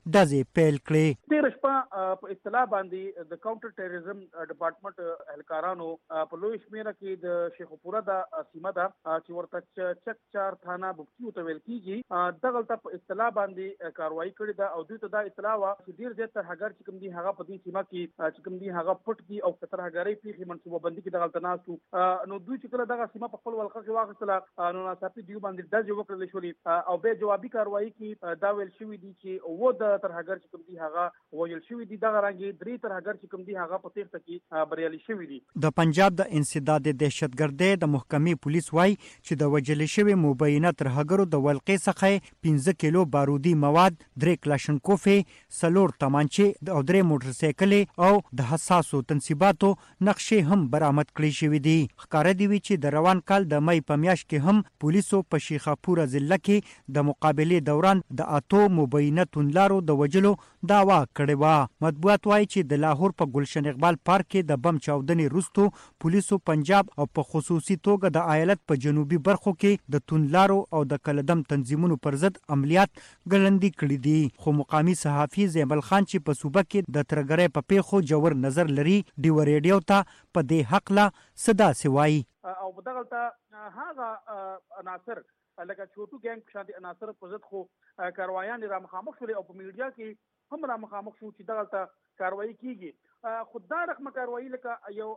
ډزې پیل کړې.
تېره شپه په اطلاع باندې د کاونټر ټیرریزم ډپارټمنټ اهلکارانو په لوی شمېره کې د شیخوپوره د سیمه ده چې ورته چک چار تھانه بوکتیو ته ویل کیږي، دغلته په اطلاع باندې کاروایی کړې ده او دوی ته دا اطلاع وه چې ډېر زیات ترهګر چې کوم دي هغه په دې سیمه کې چې کوم دي هغه پټ دي او په ترهګرۍ پیښې منصوبه بندي کې دغلته ناست وو. نو دوی چې کله دغه سیمه په خپل ولقه کې واخیستله نو ناڅاپي دوی باندې ډزې وکړلې شولې او بیا جوابي کاروایی کې دا ویل شوي دي چې اووه د ترهګر چې کوم دي هغه وژل شوي دي، دغه رنګې درې ترهګر چې کوم دي هغه په تېښته کې بریالي شوي دي.
د پنجاب د انسداد دهشتګردۍ د محکمې پولیس وایي چې د وژل شوي مبینه ترهګرو د ولقې څخه پنځه کیلو بارودي مواد، درې کلاشنکوفې، څلور تمانچې او درې موټرسایکلې او د حساسو تنصیباتو نقشې هم برآمد کړې شوې دي. ښکاره دي وي چې د روان کال د مۍ په میاشت کې هم پولیسو په شیخاپوره ضلع کې د مقابلې دوران د اتو مبینه توندلارو د وژلو دعوا کړې وه. مطبوعات وایي چې د لاهور په ګلشن اقبال پارک کې د بم چاودنې وروستو پولیسو پنجاب او په خصوصي توګه د ایالت په جنوبي برخو کې د توندلارو او د کلدم تنظیمونو پر ضد عملیات ګړندي کړي دي. خو مقامي صحافي زیمل خان چې په صوبه کې د ترهګرۍ په پیښو جوړ نظر لري، ډیو ریډیو ته په دې حقله څه داسې وایي.
او دغلته هغه عناصر لکه چوټو ګینګ په شانتي عناصر په ضد خو کاروایان را مخامخ شولې او په میډیا کې هم را مخامخ شو چې دغلته کاروایی کیږي. خو دا رقمه کاروایی لکه یو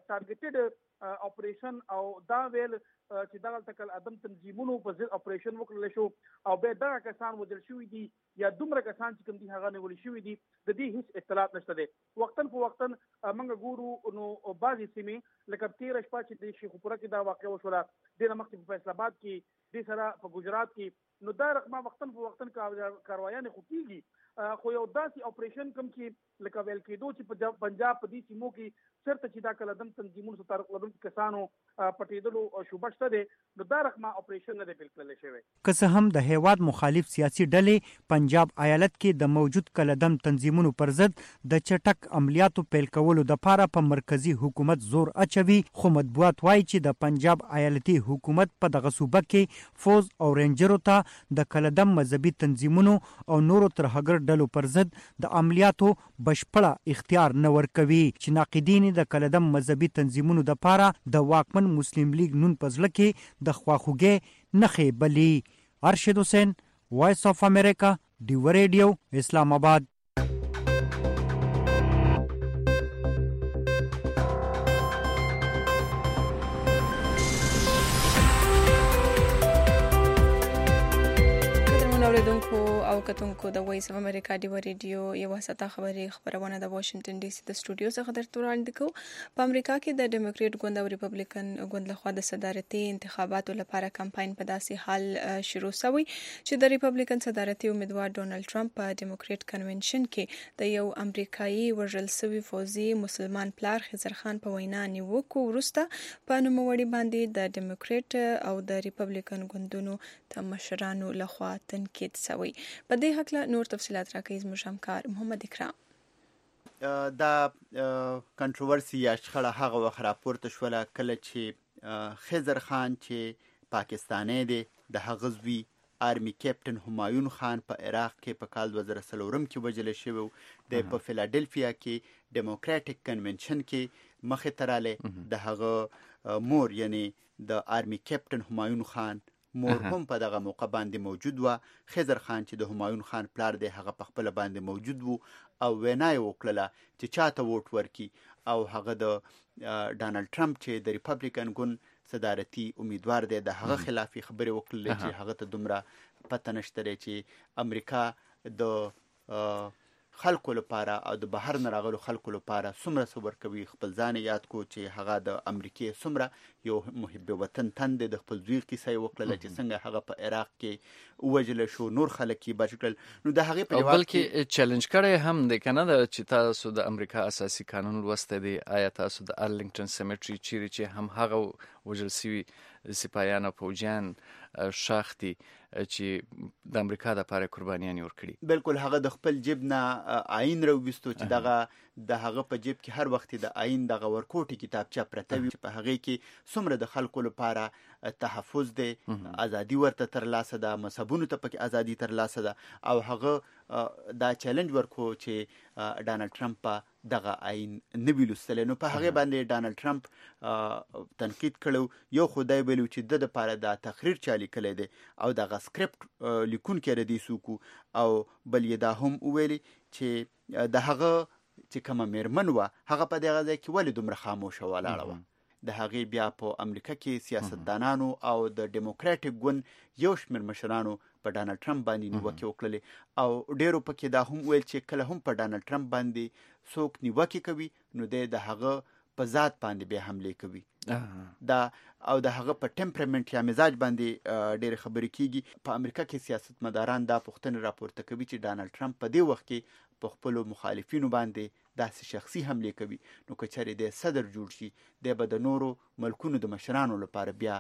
ټارګټډ اپریشن او دا ویل چې دغلته کل ادم تنظیمونو په ضد اپریشن وکړل شو او بیا دغه کسان وژل شوي دي یا دومره کسان چې کوم دي هغه نیول شوي دي، د دې هیڅ اطلاعات نشته دی. وختن په وختن موږ ګورو نو بعضې سیمې لکه تېره شپه چې د شیخوپوره کې دا واقع وشوله، ډېره مخکې په فیصل آباد کې، دې سره په ګجرات کې، نو دا رقمه وختن په وختن کاروایانې خو کېږي. خو یو داسې اپریشن کوم چې لکه ویل کېدو چې په پنجاب په دې سیمو کې چېرته چې دا کلدم تنظیمونو سره تعلق لرونکي کسانو پټېدلو شوبه شته دی، نو دا رقمه اپریشن نه دی پیل کړلی شوی.
که څه هم د هیواد مخالف سیاسي ډلې پنجاب ایالت کې د موجود کلدم تنظیمونو پر ضد د چټک عملیاتو پیل کولو دپاره په مرکزي حکومت زور اچوي، خو مطبوعات وایي چې د پنجاب ایالتي حکومت په دغه صوبه کې فوز او رینجرو ته د کلدم مذهبي تنظیمونو او نورو ترهګر ډلو پر ضد د عملیاتو بشپړه اختیار نه ورکوي، چې ناقدین د کلدم مذهبي تنظیمونو دپاره د واکمن مسلم لیگ نون په زړه کې د خواخوږۍ نښې بلي. ارشد حسین، وایس آف امریکا، ډیو ریډیو، اسلام آباد.
اوریدونکو او کتونکو د وایس اف امریکا ډیو ریډیو یو ساته خبري خبرونه د واشنگټن ډي سي د سټوډیو څخه درته وړاندې کوو. په امریکا کې د ډیموکریټ ګوند او ریپبلیکن ګوند لخوا د صدارتي انتخاباتو لپاره کمپاین په داسې حال شروع شوی چې د ریپبلیکن صدارتي امیدوار ډونالد ټرمپ په ډیموکریټ کنونشن کې د یو امریکایي وژل شوی فوزي مسلمان پلار خضر خان په وینا نیوکو وروسته په نوموړي باندې د ډیموکریټ او د ریپبلیکن ګوندونو د مشرانو لخوا تنقید سوی. په دې حق له نور تفصيلات راکوي زموږ همکار محمد اکرام.
دا کنټروورسي یا شخړه هغه وخت راپورته شوله کله چې خضر خان چې پاکستانی دی د هغه زوی آرمي کیپټن همایون خان په عراق کې په کال دوه زره څلورم کې وژل شوی دی. په فیلادلفیا کې ډیموکراټیک کنونشن کې مخې ته رالی، د هغه مور یعنی د آرمي کیپټن همایون خان مور هم په دغه موقع باندې موجود و. خضر خان چې د همایون خان پلار دی هغه په خپل باندې موجود وو او وینا یې وکړله چې چاته ووټ ورکي، او هغه د ډانلډ ټرمپ چې د ریپبلیکن ګوند صدارتي امیدوار دی د هغه خلافي خبرې وکړلې چې هغه ته دومره پته نشته دی چې امریکا د خلکو لپاره او د بهر نه راغلو خلکو لپاره څومره څه ورکوي. خپل ځان یاد کو چې هغه د امریکې څومره یو محب وطن تن دی. د خپل زوی کیسه یې وکړله چې څنګه هغه په عراق کې ووژل شو، نور خلک یې بچ کړل. نو د هغې په جواب
بلکې چیلنج کړی هم دی که نه ده چې تاسو د امریکا اساسي قانون لوستی دی، آیا تاسو د ارلینګټن سیمیټري چیرې چې هم هغه وژل سوي سپایان او پوجیان ښاخ دي چې د امریکا دپاره قربانیانې ورکړي.
بالکل هغه د خپل جیب نه آیین راوویستو چې دغه د هغه په جیب کې هر وخت د آیین دغه ورکوټي کتابچه پرته وي چې په هغې کې څومره د خلکو لپاره تحفظ دی، ازادي ورته ترلاسه ده، مذهبونو ته پکې ازادي ترلاسه ده، او هغه دا چیلنج ورکو چې ډانلډ ټرمپ دغه عین نه ویلوستل. نو په هغه باندې ډانلډ ټرمپ تنقید کړو. یو خدای ویلو چې د لپاره دا تقریر چالي کړی دی او دغه سکرپټ لیکونکي ردی سوکو او بل یې دا هم ویلي چې د هغه چې کومه میرمن وه هغه په دغه ځای کې ولې دومره خاموشه ولاړه وه. د هغې بیا په امریکا کې سیاستدانانو او د ډیموکراټیک ګوند یو شمېر مشرانو په ډانلډ ټرمپ باندې نیوکې وکړلې او ډېرو پکې دا هم ویل چې کله هم په ډانلډ ټرمپ باندې څوک نیوکې کوي نو دی د هغه په ذات باندې بیا حملې کوي. دا او د هغه په ټمپرمنټ یا مزاج باندې ډېرې خبرې کیږي. په امریکا کې سیاستمداران دا پوښتنه راپورته کوي چې ډانلډ ټرمپ په دې وخت کې په خپلو مخالفینو باندې داسې شخصي حملې کوي نو که چېرې د صدر جوړ شي دی به د نورو ملکونو د مشرانو لپاره بیا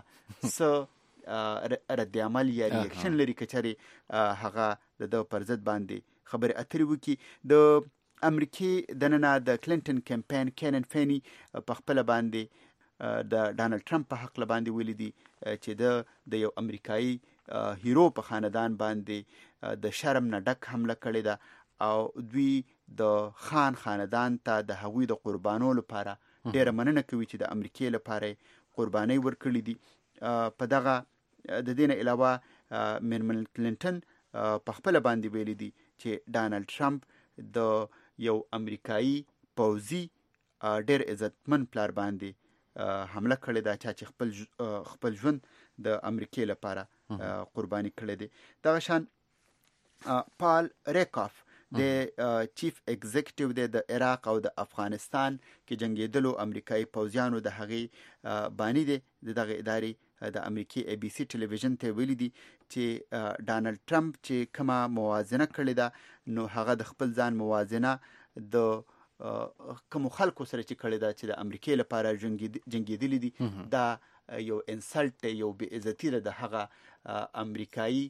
څه رد عمل یا ریاکشن لري که چېرې هغه د ده پر ضد باندې خبرې اترې وکړي. د امریکې دننه د کلینټن کمپین کینن فینی په خپله باندې د ډانلډ ټرمپ په حق باندې ویلي دي چې د د یو امریکایي هیرو په خاندان باندې د شرم نه ډک حمله کړې ده او دوی د خان خاندان ته د هغوی د قربانو لپاره ډېره مننه کوي چې د امریکې لپاره قربانۍ ورکړي دي. په دغه د دې نه علاوه میرمن کلینټن په خپله باندې ویلي دي چې ډانلډ ټرمپ د یو امریکایي پوځي ډېر عزتمن پلار باندې حمله کړې ده چا چې خپل خپل ژوند د امریکې لپاره قرباني کړی دی. دغه شان پال ریکاف د چیف ایگزیکټیو دی د عراق او د افغانستان کې جنگیدلو امریکایي پوځیانو د هغې بانی دی د دغه ادارې د امریکای ای بی سی ټلویزیون ته ویلي دي چې ډانلډ ټرمپ چې کومه موازنه کړې ده نو هغه د خپل ځان موازنه د کومو خلکو سره چې کړې ده چې د امریکای لپاره جنګېدلي دي دا یو انسلټ دی، یو بې عزتي ده د هغه امریکایي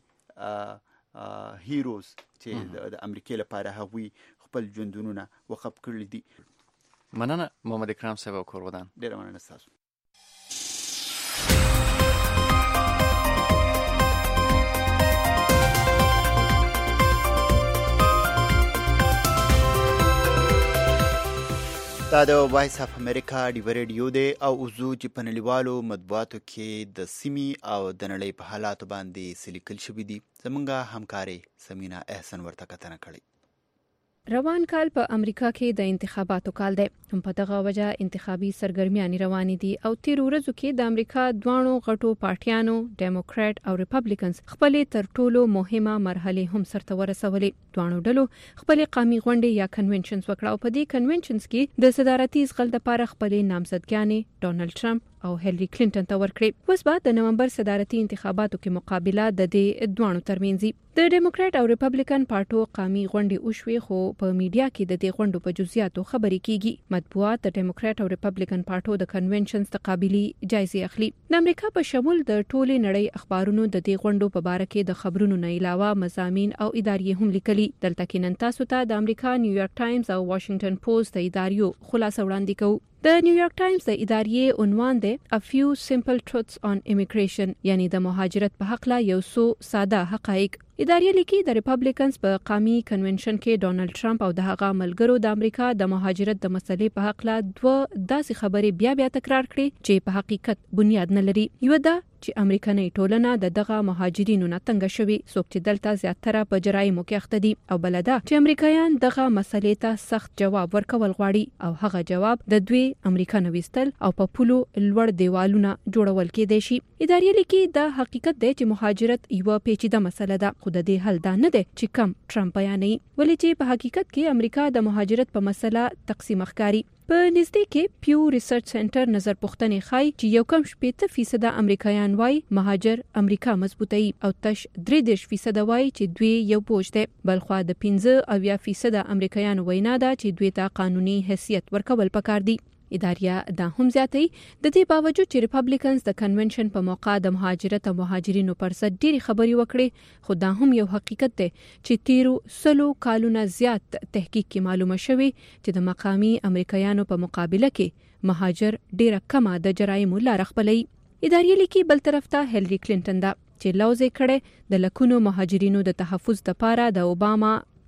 هیروز چې د امریکای لپاره هغوی خپل ژوندونونه وقف کړي دي.
مننه محمد اکرام صاحب او کورودان.
ډېره مننه ستاسو. دا د وایس اف امریکا ډیو ریډیو دی او اوزو چې په نړیوالو مطبوعاتو کې د سیمې او د نړۍ په حالاتو باندې څه لیکل شوي دي زموږ همکارې سمینا احسن ورته کتنه کړې.
روان کال په امریکا کې د انتخاباتو کال دی. په دغه وجه انتخابي سرګرمیانې روانې دي او تیر ورځو کې د امریکا دوانو غټو پارټیانو ډیموکرات او ریپبلیکنز خپلې تر ټولو مهمه مرحله هم سرته ورسولې. دوانو ډلو خپلې قومي غونډې یا کنونشنز وکړه او په دې کنونشنز کې د صدارتي ځغل لپاره خپلې نامزدګانې ډونالډ ټرمپ او هیلری کلینټن ته ورکړې. اوس بعد د نومبر صدارتي انتخاباتو کې مقابله د دې دوانو ترمنځ د ډیموکرات او ریپبلیکن پارټو قومي غونډې وشوي خو په میډیا کې د دې غونډو په جزئیاتو خبرې کیږي. مطبوعات د ډیموکرات او ریپبلیکن پارټو د کنونشنز تقابلي جایزې اخلي. د امریکا په شمول د ټولې نړۍ اخبارونو د دې غونډو په باره کې د خبرونو نه علاوه مضامین او ادارې هم لیکلي. دلته کې نن تاسو ته د امریکا نیویارک ټایمز او واشنگټن پوسټ د اداریو خلاصه وړاندې کوو. د نیویارک ټایمز د ادارې عنوان دی A few simple truths on immigration، یعنی د مهاجرت په حق لا یو څو ساده حقایق. ادارې لیکي د ریپبلیکنز په قومي کنونشن کې ډونالډ ټرمپ او د هغه ملګرو د امریکا د مهاجرت د مسلې په حق لا دوه داسې خبرې بیا بیا تکرار کړي چې په حقیقت بنیاد نه لري. یو دا چې امریکایي ټولنه د دغه مهاجرینو نه تنګ شوي څوک چې دلته زیاتره په جرایمو کې اخته دي، او بل دا چې امریکایان دغه مسلې ته سخت جواب ورکول غواړي او هغه جواب د دوی امریکا نه وستل او په پولو لوړ دیوالونه جوړول کېدای شي. ادارې لیکي دا حقیقت دی چې مهاجرت یو پیچیده مسله ده خو د دې حل دا نه دی چې کم ټرمپ بیانوي، ولې چې په حقیقت کې امریکا د مهاجرت په مسله تقسیم ښکاري. په نږدې کې پیو ریسرچ سنټر نظر پوښتنې ښایي چې یو کم شپېته فیصده امریکایان وایي مهاجر امریکا مضبوطوي او تش درې دېرش فیصده وایي چې دوی یو بوج دی. بلخوا د پنځه اویا فیصده امریکایانو وینا ده چې دوی ته قانوني حیثیت ورکول پکار دي. ادارې دا هم زیاتوي د دې باوجود چې ریپبلیکنز د کنونشن په موقع د مهاجرت او مهاجرینو پر ضد ډېری خبرې وکړي، خو دا هم یو حقیقت دی چې تیرو سلو کالونه زیات تحقیق کې معلومه شوی چې د مقامی امریکایانو په مقابله کې مهاجر ډېره کمه د جرایمو لاره خپلوي. ادارې لیکي بل طرف ته هیلری کلینټن ده چې لوز یې کړی د لکونو مهاجرینو د تحفظ لپاره د اوباما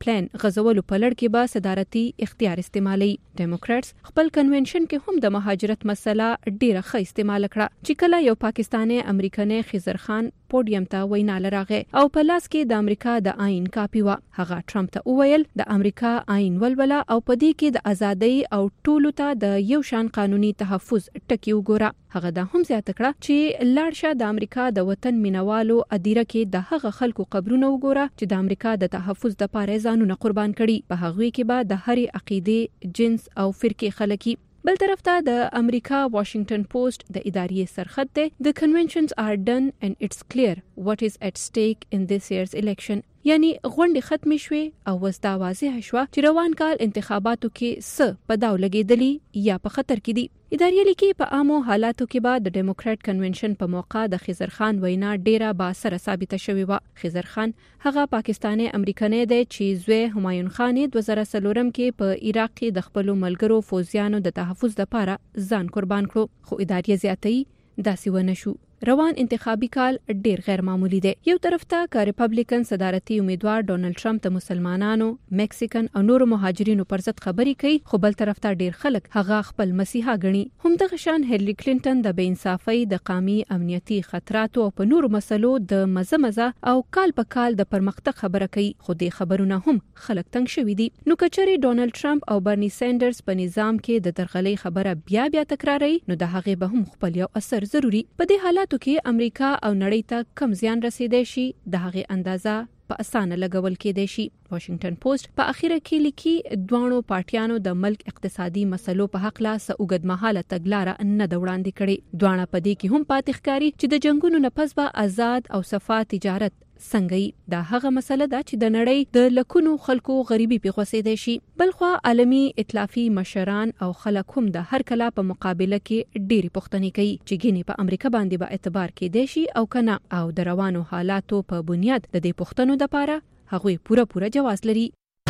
پلان غزولو په لړ کې به صدارتي اختیار استعمالي. ډیموکراتس خپل کنونشن کې هم د مهاجرت مسله ډیره ښه استعمال کړه چې کله یو پاکستاني امریکایي خضر خان پوډیم ته وینا لراغه او په لاس کې د امریکا د آئین کاپی و. هغه ټرمپ ته وویل د امریکا آئین ولوله او په دې کې د ازادۍ او ټولو ته د یو شان قانوني تحفظ ټکی وګوره. هغه دا هم زیاته کړه چې لاړ شه د امریکا د وطن مینوالو ادیره کې د هغه خلکو قبرونه وګوره چې د امریکا د تحفظ لپاره ځانونه قربان کړي. په هغوی کې به د هرې عقیدې، جنس او فرقې خلک. بل طرف ته د امریکا واشنگټن پوسټ د ادارې سرخط دی د conventions are done and it's clear what is at stake in this year's election. یعنی غونډې ختمې شوې او وس دا واضح شوه چې روان کال انتخاباتو کې څه په داو لګېدلي یا په خطر کې دي. ادارې لیکي په عامو حالاتو کې به د ډیموکرات کنونشن په موقع د خضر خان وینا ډیره باثره ثابته شوې وه. خضر خان هغه پاکستاني امریکایي دی چې زوی همایون خان دوه زره څلورم کې په عراق کې د خپلو ملګرو فوجیانو د تحفظ لپاره ځان قربان کړو. خو ادارې زیاتوي داسې ونه شو. روان انتخابي کال ډیر غیر معمولی دی. یو طرف ته که ریپبلیکن صدارتي امیدوار ډونلډ ټرمپ د مسلمانانو، میکسیکن او نورو مهاجرینو پر ضد خبرې کوي، خو بل طرف ته ډیر خلک هغه خپل مسیحا ګڼي. همدغه شان هیلری کلینټن د بې انصافۍ، د قومي امنیتي خطراتو او په نورو مسلو د مزه مزه او کال په کال د پرمختګ خبره کوي، خو دې خبرونه هم خلک تنګ شوي دي. نو کچري ډونلډ ټرمپ او برني سینډرز په نظام کې د درغلۍ خبره بیا بیا تکراروي، نو د هغې به هم خپل یو اثر ضروري. په دې حالاتو کې امریکا او نړۍ ته کم زیان رسیدای شي، د هغې اندازه په اسانه لګول کېدای شي. واشنگټن پوسټ په اخیره کې لیکي دوانو پارټیانو د ملک اقتصادي مسلو په حق لا څه اوږدمهاله تګلاره نه ده وړاندې کړې. دوانه په دې کې هم پاتې ښکاري چې د جنګونو نه پس به آزاد او صفا تجارت څنګه دا هغه مسله ده چې د نړۍ د لکونو خلکو غریبي په غوسېدای شي. بلخوا عالمی ائتلافي مشران او خلک هم د هر کله په مقابله کې ډېری پوښتنې کوي چې ګینې په امریکا باندې به اعتبار کېدای شي او کنه، او د روانو حالاتو په بنیاد د دې پوښتنو لپاره هغوی پوره پوره جواز لري.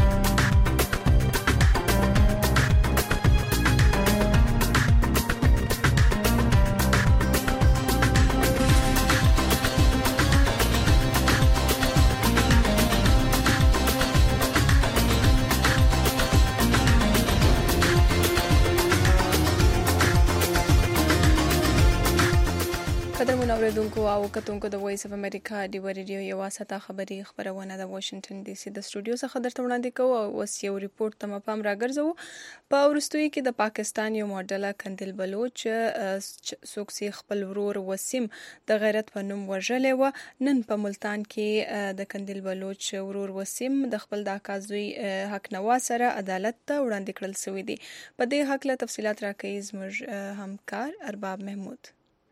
قدرمن اوریدونکو او کتونکو د وایس اف امریکا دی ریډیو یو واسطه خبري خبرونه د واشنگټن ډي سي د سټوډیو څخه درته وړاندې کوو او اوس یو ریپورت ته پام راګرځو. په ورستوي کې د پاکستان یو ماډل کندل بلوچ سوکسي خپل ورور وسیم د غیرت په نوم وژلې و. نن په ملتان کې د کندل بلوچ ورور وسیم د خپل د اکازوي حق نوا سره عدالت ته وړاندې کړل شوی دی. په دې حق له تفصيلات راکوي زموږ همکار ارباب محمود.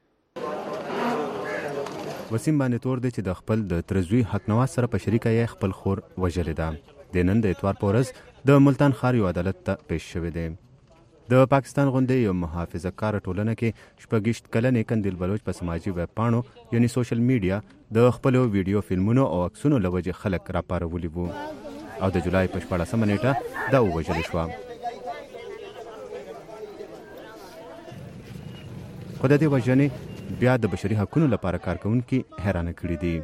وسیم باندې تور دی چې د خپل د ترزوی حق نواز سره په شریکه یې خپل خور وژلې ده. د نن د اتوار په ورځ د ملتان ښار یو عدالت ته پیش شوی دی. د پاکستان غونډې یو محافظه کار ټولنه کې شپږیشت کلنې کندل بلوچ په سماجي ویب پاڼو یعنی سوشل میډیا د خپلو ویډیو فلمونو او عکسونو له وجې خلک راپارولي وو او د جولای په شپاړسمه نیټه دا ووژل شوه. خو د دې وژنې بیا د بشري حقونو لپاره کارکونکي حیرانه کړي دي.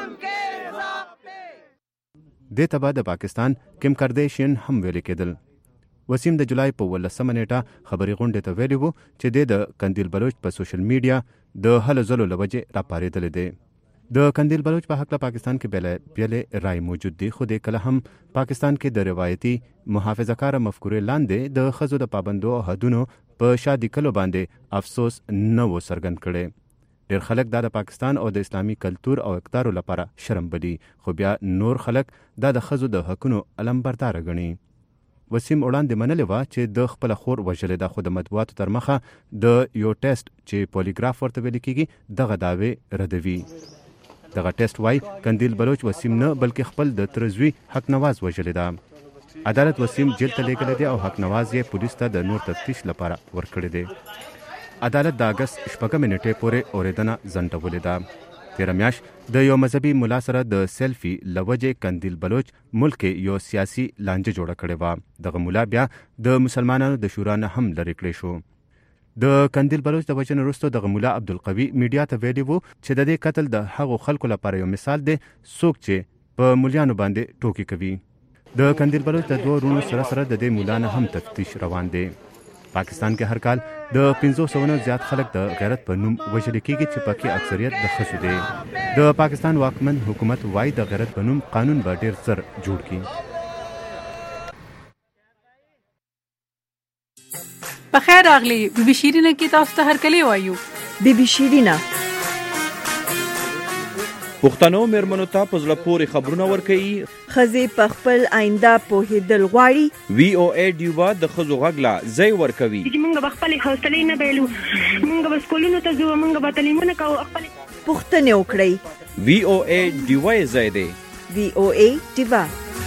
دې ته به د پاکستان کیم کاردیشین هم ویل کېدل. وسیم د جولای په ولسمه نیټه خبري غونډې ته ویلي وو چې د کندل بلوچ په سوشل میډیا د هلو ځلو له وجې راپارېدلی دی. د کندل بلوچ په حق له پاکستان کې بیلې بیلې رای موجود دی، خو د کله هم پاکستان کې د روایتي محافظه کاره مفکورې لاندې د ښځو د پابندو حدونو په شادي کلو باندې افسوس نه و څرګند کړی. ډېر خلک دا د پاکستان او د اسلامي کلتور او اقدارو لپاره شرم بلي، خو بیا نور خلک دا د ښځو د حقونو علمبرداره ګڼي. وسیم وړاندې منلې وه چې د خپله خور وژلې ده، خو د مطبوعاتو تر مخه د یو ټیسټ چې پولیګراف ورته ویل کېږي دغه دعوې ردوي. دغه ټیسټ وایي کندیل بلوچ وسیم نه بلکې خپل د ترزوی حق نواز وژلې ده. عدالت وسیم جیل ته لیږلی دی او حق نواز یې پولیس ته د نور تفتیش لپاره ورکړی دی. عدالت د اګست شپږمې نیټې پورې اورېدنه ځنډولې ده. تېره میاشت د یو مذهبي ملا سره د سیلفي له وجې کندیل بلوچ ملک یو سیاسي لانجه جوړه کړې وه. دغه ملا بیا د مسلمانانو د شورا نه هم لرې کړی شو. د کندیل بلوچ د وژنې وروسته دغه ملا عبدالقوي میډیا ته ویلي وو چې د دې قتل د هغو خلکو لپاره یو مثال دی څوک چې په مولیانو باندې ټوکې کوي. د قندیل بلوچ د دوه ورونو سره سره د دې مولا نه هم تفتیش روان دی. پاکستان کې هر کال د پنځه سوه نه زیات خلک د غیرت په نوم وژل کېږي چې پکې اکثریت د ښځو دی. د پاکستان واکمن حکومت وایي د غیرت په نوم قانون به ډېر زر جوړ کړي.
بخیر راغلی بی بی شیرینه کې تاسو ته هرکلی وایو.
بی بی شیرینه
پښتنو میرمنو ته په زړه پورې خبرونه ورکوي.
ښځې په خپل آینده پوهېدل غواړي.
وی او ای ډیوا د ښځو غږ لا ځای ورکوي.
موږ به خپلې حوصلې نه بایلو، موږ به سکولونو ته ځو، موږ به تعلیمونه کوو، خپلې
پوښتنې وکړئ.
وی او ای ډیوا یې ځای دی.
وی او ای ډیوا.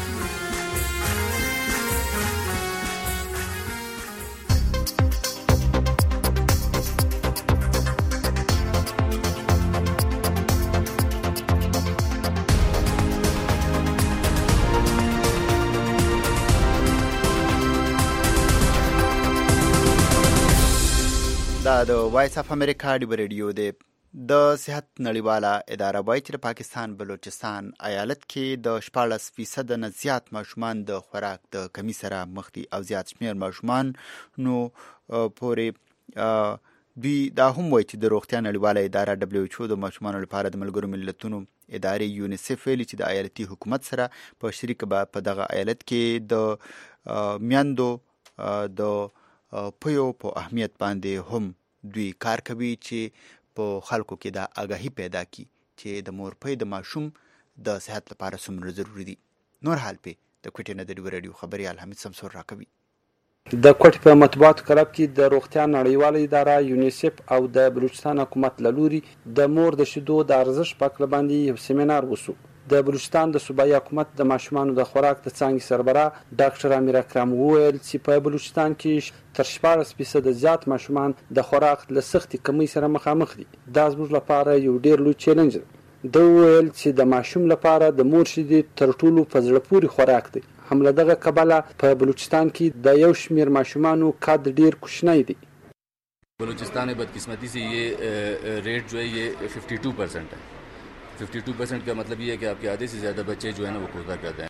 دا د وایس اف امریکا ډیو ریډیو دی. د صحت نړیواله اداره وایي چې د پاکستان بلوچستان ایالت کې د شپاړس فیصد نه زیات ماشومان د خوراک د کمی سره مخ دي او زیات شمېر ماشومان نو پورې دوی دا هم وایي چې د روغتیا نړیواله اداره دبلیو ایچ او د ماشومانو لپاره د ملګرو ملتونو ادارې یونیسف ویلي چې د ایالتي حکومت سره په شریکه به په دغه ایالت کې د میندو د پيو په اهمیت باندې هم دوی کار کوي چې په خلکو کې دا آگاهی پیدا کی چې د مور پي د ماشوم د صحت لپاره څومره ضروری دي. نور حال په د کوټې نه د ډیو ریډیو خبريال حمید سمسور راکوي.
د کوټې په مطبوعاتو کلب کې د روغتیا نړیواله اداره یونیسف او د بلوچستان حکومت لوري د مور د شیدو د ارزښت په اړه باندې یو سیمینار وشو. د بلوچستان د صوبایي حکومت د ماشومانو د خوراک د څانګې سربراہ ډاکټر امیر اکرم وویل چې په بلوچستان کې تر شپاړس فیصد زیات ماشومان د خوراک له سختې کمۍ سره مخامخ دي. دا زموږ لپاره یو ډېر لوی چیلنج دی. د وویل چې د ماشوم لپاره د مور شیدې تر ټولو په زړه پورې خوراک دی. هم له دغه کبله په بلوچستان کې د یو شمېر ماشومانو قد ډېر کوچنی دی.
بلوچستان में बदकिस्मती से ये रेट जो है ये बावन परसेंट है. बावन परसेंट का मतलब ये है कि आपके आधे से ज़्यादा बच्चे जो है ना वो कोता करते हैं.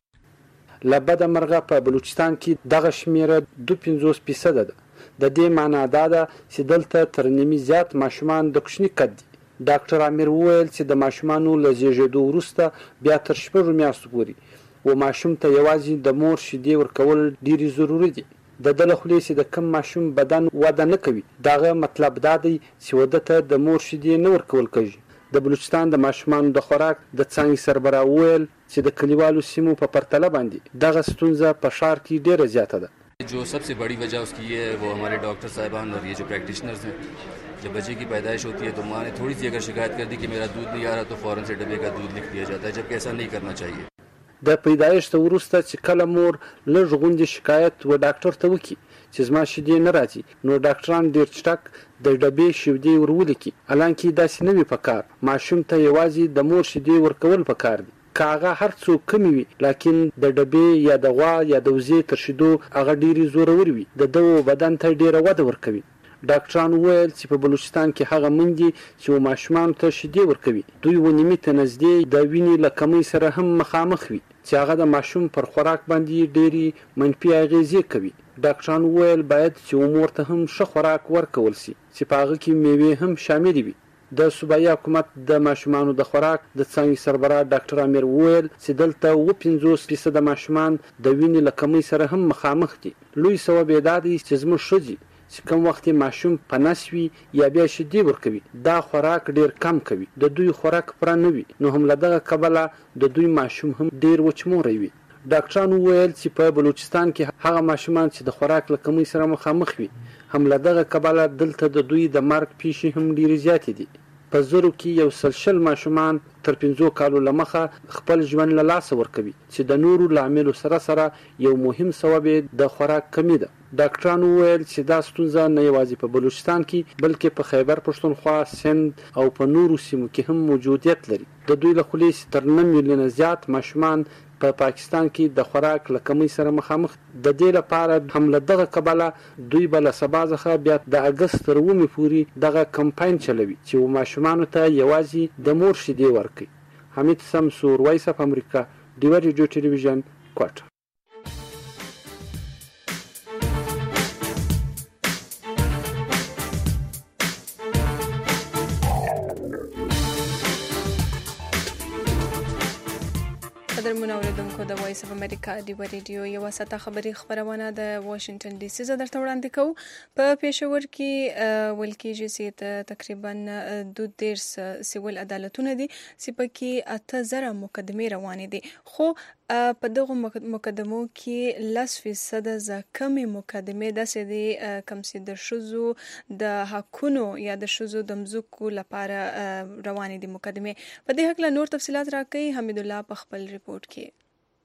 لبد مرغه په بلوچستان کې دغه شمیره دوه پنځوس فیصد ده. د دې معنی دا ده چې دلته تر نیمه زیات ماشومان د کوچني قد دي. ډاکټر امیر وویل چې د ماشومانو له زیږېدو وروسته بیا تر شپږو میاشتو پورې و ماشوم ته یوازې د مور شیدې ورکول ډېرې ضروري دي. د ده له خولې چې د کم ماشوم بدن وده نه کوي دغه مطلب دا دی چې وده ته د مور شیدې نه ورکول کېږي. د بلوچستان د ماشومانو د خوراک د څانګې سربراہ وویل چې د کلیوالو سیمو په پرتله باندې دغه ستونزه په ښار کې ډېره زیاته ده.
जो सबसे बड़ी वजह उसकी ये है वो हमारे डॉक्टर साहिबान और ये जो प्रैक्टिशनर्स हैं, जब बच्चे की पैदाइश होती है तो माँ ने थोड़ी सी अगर शिकायत कर दी कि मेरा दूध नहीं आ रहा तो फ़ौरन से डब्बे का दूध लिख दिया जाता है, जबकि ऐसा नहीं करना चाहिए.
د پیدایش ته وروسته چې کله مور لږ غوندې شکایت و ډاکټر ته وکړي چې زما شیدې نه راځي نو ډاکټران ډېر چټک د ډبې شیدې ور ولیکي. حالانکې داسې نه وي پکار. ماشوم ته یوازې د مور شیدې ورکول پکار دي. که هغه هر څو کمې وي لکن د ډبې یا د غوا یا د وزې تر شیدو هغه ډېرې زورور وي د ده بدن ته ډېره وده ورکوي. ډاکټران وویل چې په بلوچستان کې هغه میندې چې ماشومانو ته شیدې ورکوي دوی و نیمې ته نږدې د وینې له کمۍ سره هم مخامخ وي چې هغه د ماشوم پر خوراک باندې ډېرې منفي اغېزې کوي. ډاکټران وویل باید چې مور ته هم ښه خوراک ورکول شي چې په هغه کې میوې هم شاملې وي. د صوبایي حکومت د ماشومانو د خوراک د څانګې سربراہ ډاکټر امیر وویل چې دلته اووه پنځوس فیصده ماشومان د وینې له کمۍ سره هم مخامخ دي. لوی سبب یې دا دی چې زموږ ښځې چې کوم وخت ماشوم په نس وي یا بیا شیدې ورکوي دا خوراک ډېر کم کوي. د دوی خوراک پوره نه وي نو هم له دغه کبله د دوی ماشوم هم ډېر وچموری وي. ډاکټران وویل چې په بلوچستان کې هغه ماشومان چې د خوراک له کمۍ سره مخامخ وي هم له دغه کبله دلته د دوی د مرګ پیښې هم ډېرې زیاتې دي. په زرو کې یو سل شل ماشومان تر پنځو کالو له مخه خپل ژوند له لاسه ورکوي چې د نورو لاملو سره سره یو مهم سبب د خوراک کمی ده. ډاکټرانو وویل چې دا ستونزه نه یوازې په بلوچستان کې بلکې په خیبر پښتونخوا، سند او په نورو سیمو کې هم موجودیت لري. د دوی له خولې تر نه میلیونه زیات ماشومان په پا پاکستان کې د خوراک له کمۍ سره مخامخ. د دې لپاره هم له دغه کبله دوی به له سبا څخه بیا د اګست تر اوومې پورې دغه کمپاین چلوي چې ماشومانو ته یوازې د مور شیدې ورکوي. حمید سمسور، وایس اف امریکا، ډیو ریډیو ټلویزیون، کوټه.
قدرمنو اوریدونکو د وایس اف امریکا دی ریډیو یو ساته خبری خبرونه د واشنگټن ډي سي زدر وړاندې کوو په پېښور کې ولکې چې تقریبا دو دیرس سیول عدالتونه دي چې پکې اته زره مقدمې روانې دي خو په دغه مقدمو کې لس فیصد ځکمې مقدمې داسې دي کم چې د ښځو د حقونو یا د ښځو د مځکو لپاره روانې دي مقدمې. په دې هکله نور تفصیلات راکوي حمید الله په خپل ریپورت کې.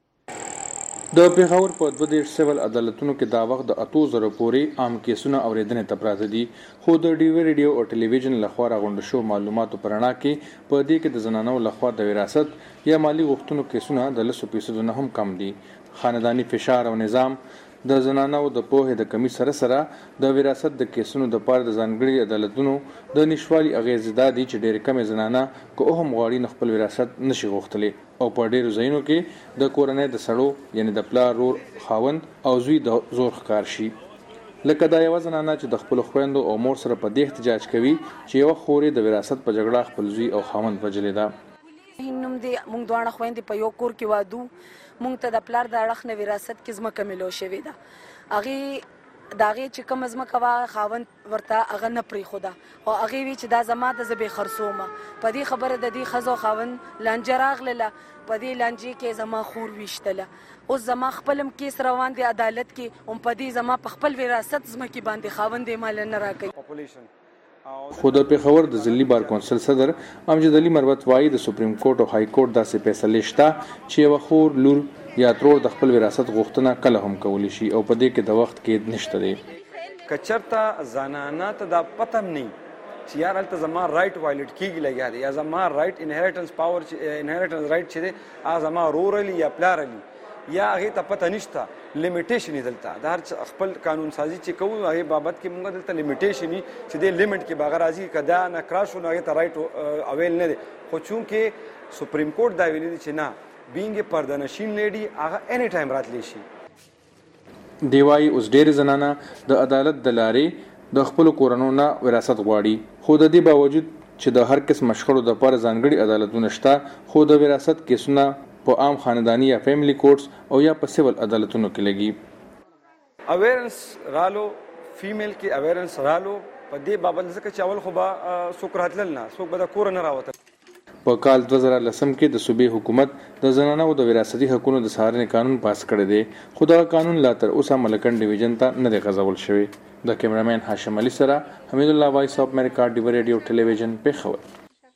د پیښور په دوه دیرش سیول عدالتونو کې دا وخت د اتو زره پورې عام کیسونه اورېدنې ته پراته دي خو د ډیوی ریډیو او ټلویزیون لخوا راغونډ شو معلوماتو پرانا کې په دې کې د زنانو لخوا د وراثت یا مالی غوښتنو کیسونه د لسو فیصدو نه هم کم دي. خاندانی فشار او نظام د زنانو د پوهې د کمی سره سره د وراثت د کیسونو د پاره د ځانګړي عدالتونو د نشوالي اغیز دادي چې ډېر کم زنانه کو هم غواړي خپل وراثت نشي غوښتلی او په ډېرو ځایونو کې د کورنۍ د سړو یعنی د پلار رور خاوند او زوی د زور ښکار شي. لکه دا یو زنانه چې د خپل خويندو او مور سره په دې احتجاج کوي چې یو خوري د وراثت په جګړه خپل زوی او خاوند وجلې ده.
هینم دې موږ دوه خويندې په یو کور کې وادو مونږ ته د پلار د اړخ نه وراثت کې زمکه ملو شوې ده هغه د هغې چې کوم زمکه وه خاوند ورته هغه نه پرېښوده او هغې وی چې دا زما د زه بې خرڅومه په دې خبره د دې ښځو خاوند لانجه راغلله په دې لانجې کې زما خور ویشتله اوس زما خپل هم کیس روان دی عدالت کې هم په دې زما په خپل وراثت زمکې باندې خاوند یې مال نه راکوي.
خو د پیښور د ضلعي بار کونسل صدر امجد علي مروت وایي د سپریم کورټ او های کورټ داسې فیصلې شته چې یو خور لور یا ترور د خپل وراثت غوښتنه کله هم کولی شي او په دې کې د وخت کې نشته دی.
کچرته زنانه ته دا پتم نه چې یار هلته زما رائټ وایلیټ کیږي لګیا دی یا زما رائټ انهریټنس پاور انهریټنس رائټ چې دی هغه زما رورلی یا پلارلی یا هغه ته پته نشته لیمیټیشن دلته د هر خپل قانون سازي چې کوو هغه بابت کې موږ دلته لیمیټیشن چې د لیمټ کې بغیر راځي کدا نه کراشو نه ته رائټ اویل نه دي خو چونکه سپریم کورټ دا ویلي چې نه بینګ پردنشین لیډي هغه اني ټایم راتلی شي.
دیوای اوس ډېر زنانه د عدالت د لارې د خپل کورونو نه وراثت غواړي خو د دې باوجود چې د هر کس مشخړو د پر ځانګړي عدالتونه شته خو د وراثت کیسونه په عام خاندانی یا فیملی کورټس او یا په سیول عدالتونو کې لګي.
اویرنس رالو فیمیل کې اویرنس رالو په دې بابت ځکه چې اول خو به څوک راتلل نه څوک به د کور نه راوتل.
په کال دوه زره لسم کې د صوبې حکومت د زنانو د وراثتي حقوقو د څارنې قانون پاس کړی دی خو دا قانون لا تر اوسه ملکن ډیویژن ته نه دی غځول شوی. د کیمرامین هاشم علي سره حمید الله وایس اف امریکا ډیو ریډیو ټلویزیون پیښور.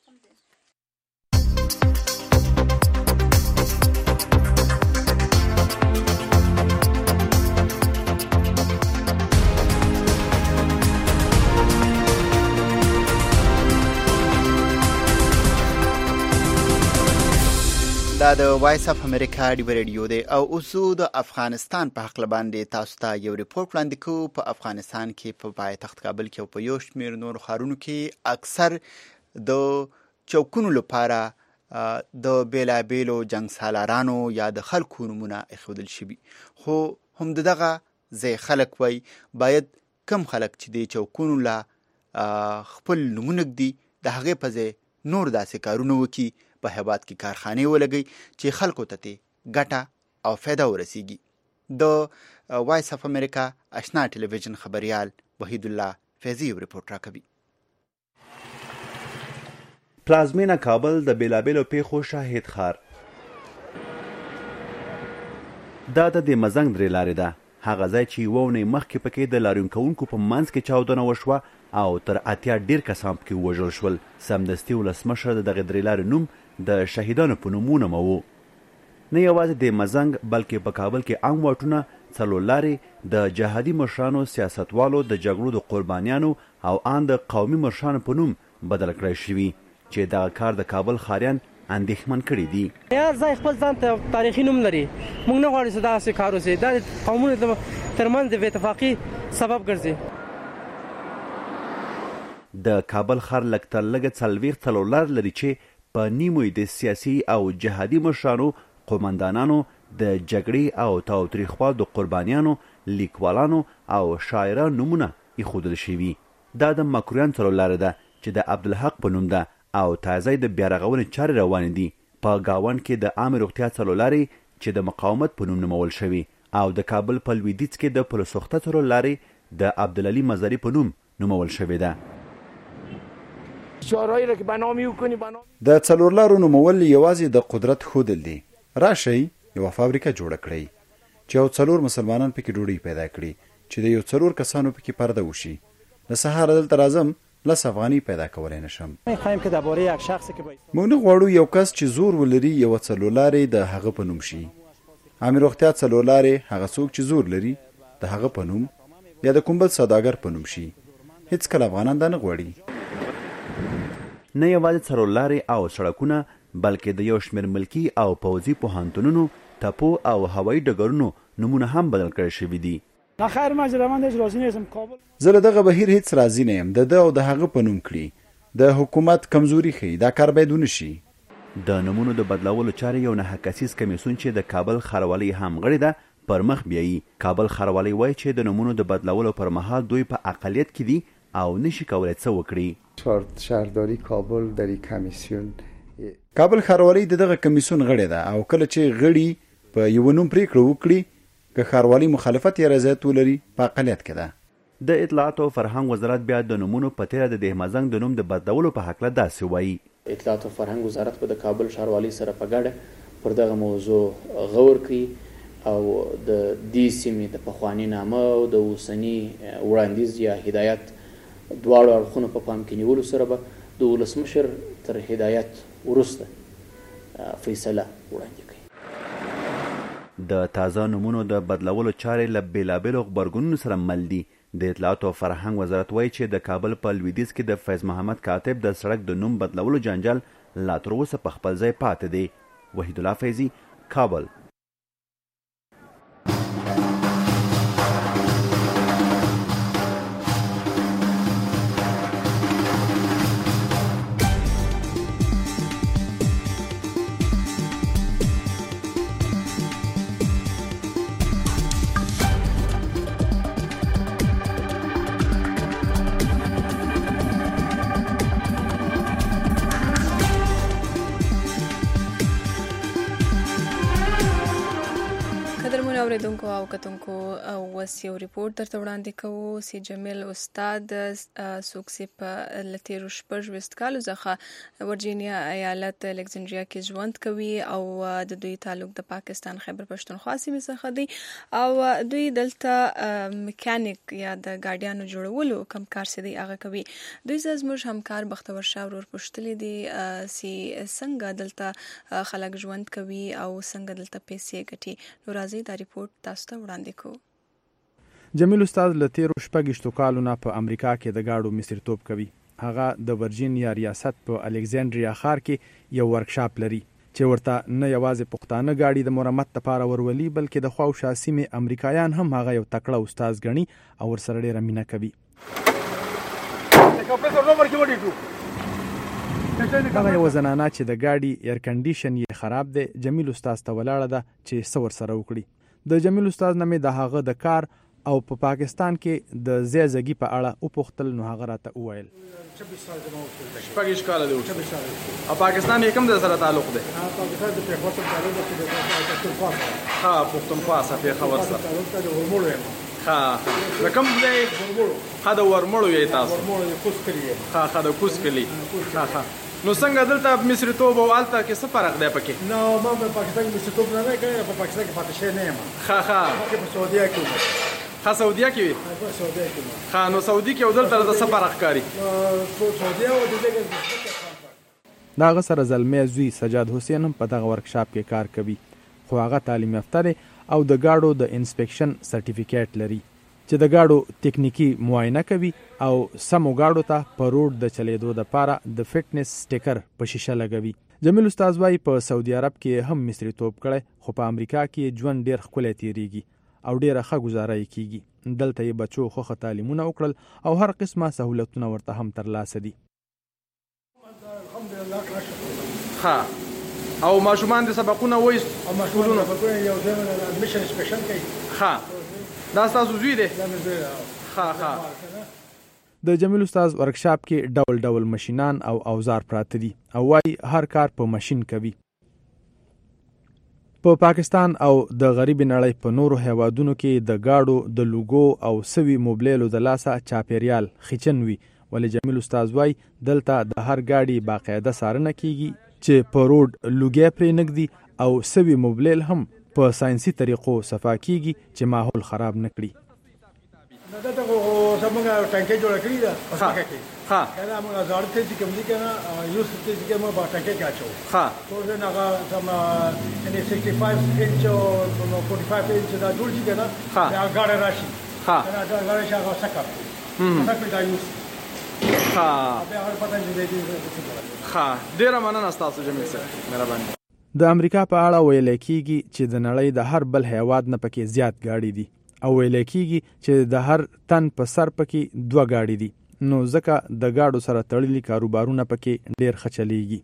دا د وایس اف امریکا ډیو ریډیو دی او اوسو د افغانستان په حق باندې تاسو ته یو ریپورت وړاندې کوو. په افغانستان کې په پایتخت کابل کې او په یو شمېر نورو ښارونو کې اکثر د چوکونو لپاره د بیلابیلو جنګ سالارانو یا د خلکو نومونه ایښودل شوي خو هم دغه ځای خلک وایي باید کم خلک چې د چوکونو له خپل نومونه ږدي د هغې په ځای نور داسې کارونه وکړي په هیواد کې کارخانې ولګي چې خلکو ته ګټه او فایده ورسیږي. د وایس اف امریکا آشنا ټلویزیون خبریال وحید الله فیضی ریپورت راکوي.
پلازمینه کابل د بیلابیلو پیښو شاهد ښار دا د دې مزنګ درې لارې ده هغه ځای چې یوه اونۍ مخکې پکې د لاریون کوونکو په منځ کې چاودنه وشوه او تر اتیا ډېر کسان پکې ووژل شول. سمدستي ولسمشر د دغې درې لارې نوم د شهیدانو په نومونه مو و. نه یوازې د مزنګ بلکې په کابل کې عام واټونه څلور لارې د جهادي مشرانو سیاستوالو د جګړو د قربانیانو او ان د قومي مشرانو په نوم بدل کړی شوي چې دغه کار د کابل ښاریان اندېښمن کړي دي.
یا ځای خپل ځان ته تاریخي نوم لري موږ نه غواړو چې داسې کار وشي دا د قومونو ترمنځ د بې اتفاقي سبب ګرځي.
د کابل ښار لږ تر لږه څلوېښت څلور لار لري چې په نیمو د سیاسي او جهادي مشرانو قومندانانو د جګړې او تاوتریخوالو د قربانیانو لیکوالانو او شاعرانو نومونه ایښودل شوي. دا د مکرویان څلور لاره ده چې د عبدالحق په نوم ده او تازه د بیا رغونې چارې روانې دي. په گاوند کې د عامې روغتیا څلورلارې چې د مقاومت په نوم نومول شوي او د کابل په لویدیځ کې د پلسوخته څلورلارې د عبدالعلي مزاري په نوم نومول شوې ده.
د څلورلارو نومول یوازې د قدرت ښودل دي. راشئ یوه فابریکه جوړه کړئ چې یو څلور مسلمانان پکې ډوډۍ پیدا کړي چې د یو څلور کسانو پکې پرده وشي. د سهار دلته راځم لس افغانۍ پیدا کولی نشم. موږ نه غواړو یو کس چې زور ولري یوه څلورلارې د هغه په نوم شي. عامې روغتیا څلورلارې هغه څوک چې زور لري د هغه په نوم یا د کوم بل سوداګر په نوم شي. هېڅکله افغانان دا نه غواړي.
نه یوازې څلورلارې او سړکونه بلکې د یو شمېر ملکي او پوځي پوهنتونونو، تپو او هوایي ډګرونو نومونه هم بدل کړل شوي دي.
زه له دغه بهیر هیڅ راضي نه یم. د ده او د هغه په نوم کړي. د حکومت کمزوري ښیي. دا کار باید ونه شي.
د نومونو د بدلولو چارې یو نهه کسیز کمیسیون چې د کابل ښاروالۍ هم غړې ده پر مخ بیایي. کابل ښاروالۍ وایي چې د نومونو د بدلولو پر مهال دوی په اقلیت کې دي او نشي کولی څه وکړي.
شهرداری کابل در این کمیسیون
کابل ښاروالۍ د دغه کمیسیون غړې ده او کله چې غړي په یو نوم پریکړه وکړي که ښاروالۍ مخالفت یا رضایت ولري په اقلیت کې ده.
د اطلاعات او فرهنګ وزارت بیا د نومونو په تیره د دهمزنګ د نوم د بدلولو په هکله داسې وایي.
اطلاعات او فرهنګ وزارت به د کابل ښاروالۍ سره په ګډه پر دغه موضوع غور کوي او د دې سیمې د پخواني نامه او د اوسني وړاندیز یا هدایت دواړو اړخونو په پام کې نیولو سره به د ولسمشر تر هدایت وروسته فیصله وړاندې کوي.
د تازه نومونو د بدلولو چارې له بېلابېلو غبرګونونو سره مل دي. د اطلاعات او فرهنګ وزارت وایي چې د کابل په لویدیځ کې د فیض محمد کاتب د سړک د نوم بدلولو جنجال لا تر اوسه په خپل ځای پاتې دی. وحید الله فیضي، کابل.
اوریدونکو او کتونکو اوس یو ریپورت درته وړاندې کوو. سی جمیل استاد څوک چې په له تېرو شپږویشت کالو څخه ورجینیا ایالت الکسندریا کې ژوند کوي او د دوی تعلق د پاکستان خیبر پښتونخوا سیمې څخه دی او دوی دلته میکانیک یا د ګاډیانو جوړولو کم کار چې دی هغه کوي. دوی زموږ همکار بختور شاه ورور پوښتلی دي چې څنګه دلته خلک ژوند کوي او څنګه دلته پیسې ګټي. نو راځئ دا ریپورت تاسو ته وړاندې کوو.
جمیل استاد له تېرو شپږویشتو کالو نه په امریکا کې د ګاډو مصریتوب کوي. هغه د ورجینیا ریاست په الکسندریا ښار کې یو ورکشاپ لري چې ورته نه یوازې پښتانه ګاډي د مرمت لپاره ورولي بلکې د خواوشا سیمې امریکایان هم هغه یو تکړه استاد ګڼي او ورسره ډېره مینه کوي. هغه یو زنانه چې د ګاډي ایر کنډیشن یې خراب دی جمیل استاد ته ولاړه ده چې څه ورسره وکړي. د جمیل استاد نه مې د هغه د کار او په پاکستان کې د زیږګي په اړه وپوښتل نو هغه راته وویل.
شپږ کاله دی او پاکستان یې کوم د سره تعلق دی؟ پاکستان د پیښور سره تعلق دی د پښتونخوا سره. ها پښتونخوا سره پیښور سره تعلق دی ورمړو یم. ها د کوم ځای ورمړو؟ ها د ورمړو یې تاسو؟ ورمړو د کوس کلی. ها ها د کوس کلی. ها ها نو څنګه دلته مصریتوب او هلته کې څه فرق دی پکې؟ نو ما په پاکستان کې مصریتوب نه دی کړی، په پاکستان کې پاتې شوی نه یم. ښه ښه په سعودیه کې وم. ښه سعودیه کې وي؟ په سعودیه کې وم. ښه نو سعودي کې او دلته د څه فرق ښکاري؟ په سعودیه او دلته کې
د هغه سره زلمی زوی سجاد حسین هم په دغه ورکشاپ کې کار کوي خو هغه تعلیم یافته دی او د ګاډو د انسپیکشن سرټیفیکیټ لري چې د ګاډو تکنیکی معاینه کوي او سمو ګاډو ته په روډ د چلیدو لپاره د فټنس سټیکر په شیشه لګوي. جمیل استاد وايي په سعودي عرب کې هم مصریتوب کړی خو په امریکا کې ژوند ډیر ښکلی تیریږي او ډیره ښه گزاره یې کیږي. دلته یې بچو ښه تعلیمونه وکړل او هر قسمه سهولتونه ورته هم ترلاسه دي.
ها او ماشومان د سبقونه وایي او ماشومان سبقونه یو ځای د اډمیشن سپیشل کوي. ها دا تاسو زوی دی؟ ها ها
د جمیل استاد ورکشاپ کې ډول ډول ماشینان او اوزار پراته دي او وايي هر کار په ماشین کوي. په پاکستان او د غریب نړۍ په نورو هیوادونو کې د گاډو د لوګو او سوي موبایلو د لاسه چاپیریال خچن وي، ولې جمیل استاد وای دلته د هر گاډي باقاعده څارنه کیږي چې په روډ لوګي پرې نګدي او سوي موبایل هم په ساينسي طریقو صفا کیږي چې ماحول خراب نکړي.
دا ته خو سمګه ټانکې جوړ کړی دا ها ها دا موږ ځاړ ته چې کوم دي کنه یو څه چې کوم په ټانکې کاچو ها ټول نه هغه سم ان سیکسټي فایو انچ او نو فورټي فایو انچ دا جوړ شي کنه دا غاړه راشي ها دا غاړه شي هغه سکه هم سکه دا یو ها به هر پتن دې دې
ها ډیر مننه تاسو جمیل سره مهرباني.
د امریکا په اړه ویل کېږي چې د نړۍ د هر بل هیواد نه پکې زیات گاډي دي او ویل کېږي چې د هر تن په سر پکې دوه گاډي دي، نو ځکه د گاډو سره تړلي کاروبارونه پکې ډیر خچلېږي.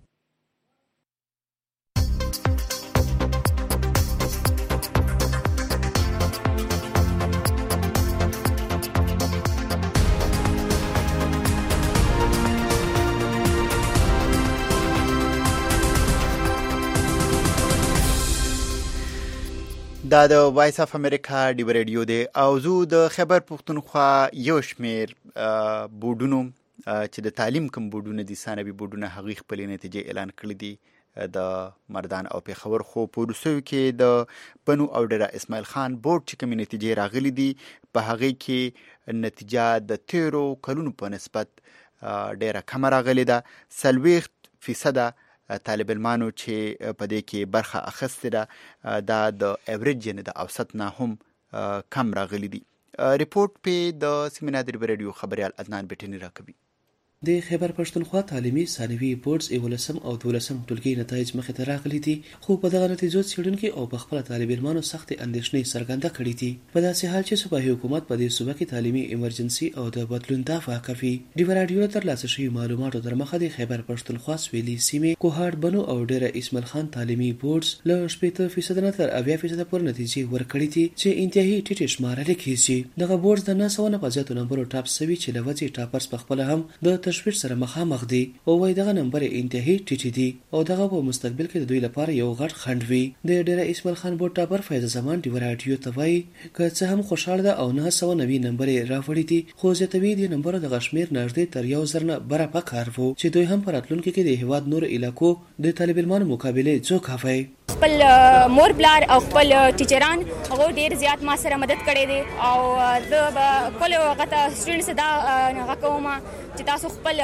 دا د وایس اف امریکا ډیو ریډیو دی او زه د خیبر پښتونخوا یو شمیر بورډونو چې د تعلیم کوم بورډونه دي ثانوي بورډونه هغوی خپلې نتیجې اعلان کړي دي د مردان او پېښور، خو په وروستیو کې د بنو او ډېره اسماعیل خان بورډ چې کومې نتیجې راغلي دي په هغې کې نتیجه د تیرو کلونو په نسبت ډېره کمه راغلې ده. څلوېښت فیصده طالب علمانو چې په دې کې برخه اخیستې ده دا د ایوریج یعنې د اوسط نه هم کم راغلي دي. ریپورټ په د سیمه نادر ریډیو خبريال عدنان بټنی راکوي.
د خیبر پښتونخوا تعلیمي ثانوي بورډز اولسم او دولسم ټولګي نتایج مخې ته راغلي دي، خو په دغه نتیجو څېړونکي او په خپل طالب علمانو سخت اندېښنې څرګنده کړې دي. په داسې حال چې صوبایي حکومت په دې صوبه کې تعلیمي ایمرجنسي او د بدلون دفاع کوي. ډیو راډیو تر لاسه شوي معلوماتو تر مخه د خیبر پښتونخوا سویلي سیمې کوهاټ بنو او ډېره اسماعیل خان تعلیمي بورډز له شپېته فیصد نه تر اویا فیصد پورې نتیجې ورکړې دي چې انتهایی ټیټې شمارل کېږي. دغه بورډز د نه سوه نه په زیاتو نمبرو ټاپ سوي چې له وجې ټاپرز په خپله هم د تشویش سره مخامخ مخ دي او وای دغه نمبر انتهایی ټیټ دي او دغه په مستقبل کې د دوی لپاره یو غټ خنډ وي. د ډېره اسماعیل خان بورډ ټاپر فیض زمان ډیو راډیو ته وایي که څه هم خوشحاله ده او نه سوه نوي نمبر یې راوړي دي، خو زیاتوي دې نمبرو دغه شمېر نږدې تر یو زر نه بره پکار و چې دوی هم په راتلونکي کې د هېواد نورو علاقو د طالب علمانو مقابلې ځوکاوی.
خپل مور پلار او خپل ټیچران هغه ډیر زیات ما سره مدد کړی دي او زه به کله غته سټوډنټس دا هغه کوم چې تاسو خپل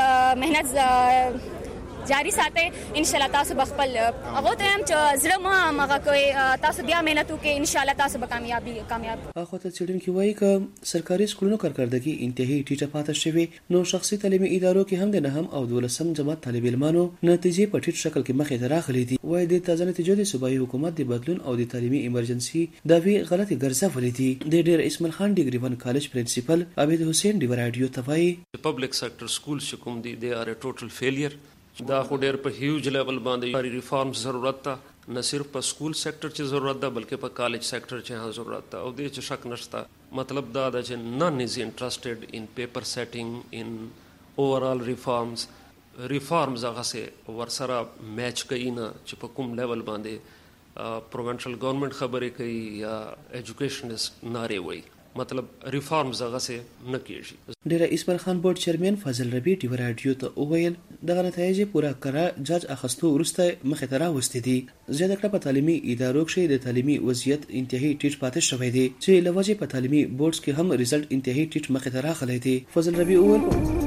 مهنت جاری ساتي، ان شاء الله تاسو به خپل هغه ته هم چې زړه ما مغه کوي تاسو بیا مهنت وکړئ، ان شاء الله تاسو به کامیابی کامیاب.
اخو ته څېړونکي وایي که سرکاري سکولونو کارکردګي انتهایی ټیټه پاتې شوې، نو شخصي تعلیمي ادارو کې هم د نهم او دولسم جماعت طالب علمانو نتیجې په ټیټ شکل کې مخې ته راغلي دي. وایي د تازه نتیجو د صوبایي حکومت د بدلون او د تعلیمي ایمرجنسي دعوی غلطي ګرځولې دي. د ډېر اسماعیل خان ډیګري ون کالج پرنسپل عبید حسین ډیو راډیو ته وایي
پبلک سیکټر سکولز چې کوم دي دے ار ا ټوټل فیلیر، دا خو ډېر په هیوج لیول باندې ریفارمز ضرورت ده، نه صرف په سکول سیکټر چې ضرورت ده بلکې په کالج سیکټر چې هم ضرورت ده او دې چې شک نشته. مطلب دا ده چې نن از انټرسټډ ان پیپر سیټینګ ان اوورال ریفارمز ریفارمز هغه سه ورسره میچ کوي نه چې په کوم لیول باندې پروونشل گورنمنٹ خبرې کوي یا ایجوکیشنست ناره وایي، مطلب ریفارمز هغه سه نه کیږي.
ډېر اسماعیل خان بورډ چیرمن فضل ربیع ډیو راډیو ته وویل دغه نتایج پوره کړه جاج اخستو وروسته مخې ته راوستي دي. زیاته کړه په تعلیمي ادارو کې د تعلیمي وضعیت انتهایی ټیټ پاتې شوی دی چې له وجې په تعلیمي بورډز کې هم ریزلټ انتهایی ټیټ مخې ته راغلی دی. فضل ربیع وویل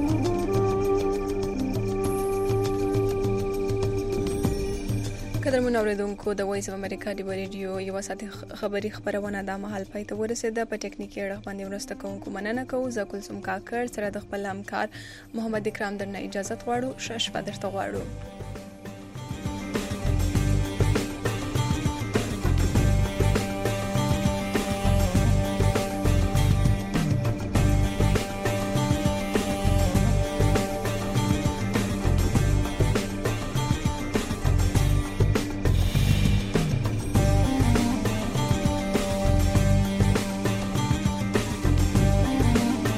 قدرمن اوریدونکو د وایس اف امریکا ډیو ریډیو یو ساعت خبری خبرونه د مهال پای ته ورسېده. په ټکنیکی اړه باندې ورسته کوونکو مننه کوو. زه کلثوم کاکړ سره د خپل همکار محمد اکرام درنه اجازه غواړو. ښه شپه درته غواړو.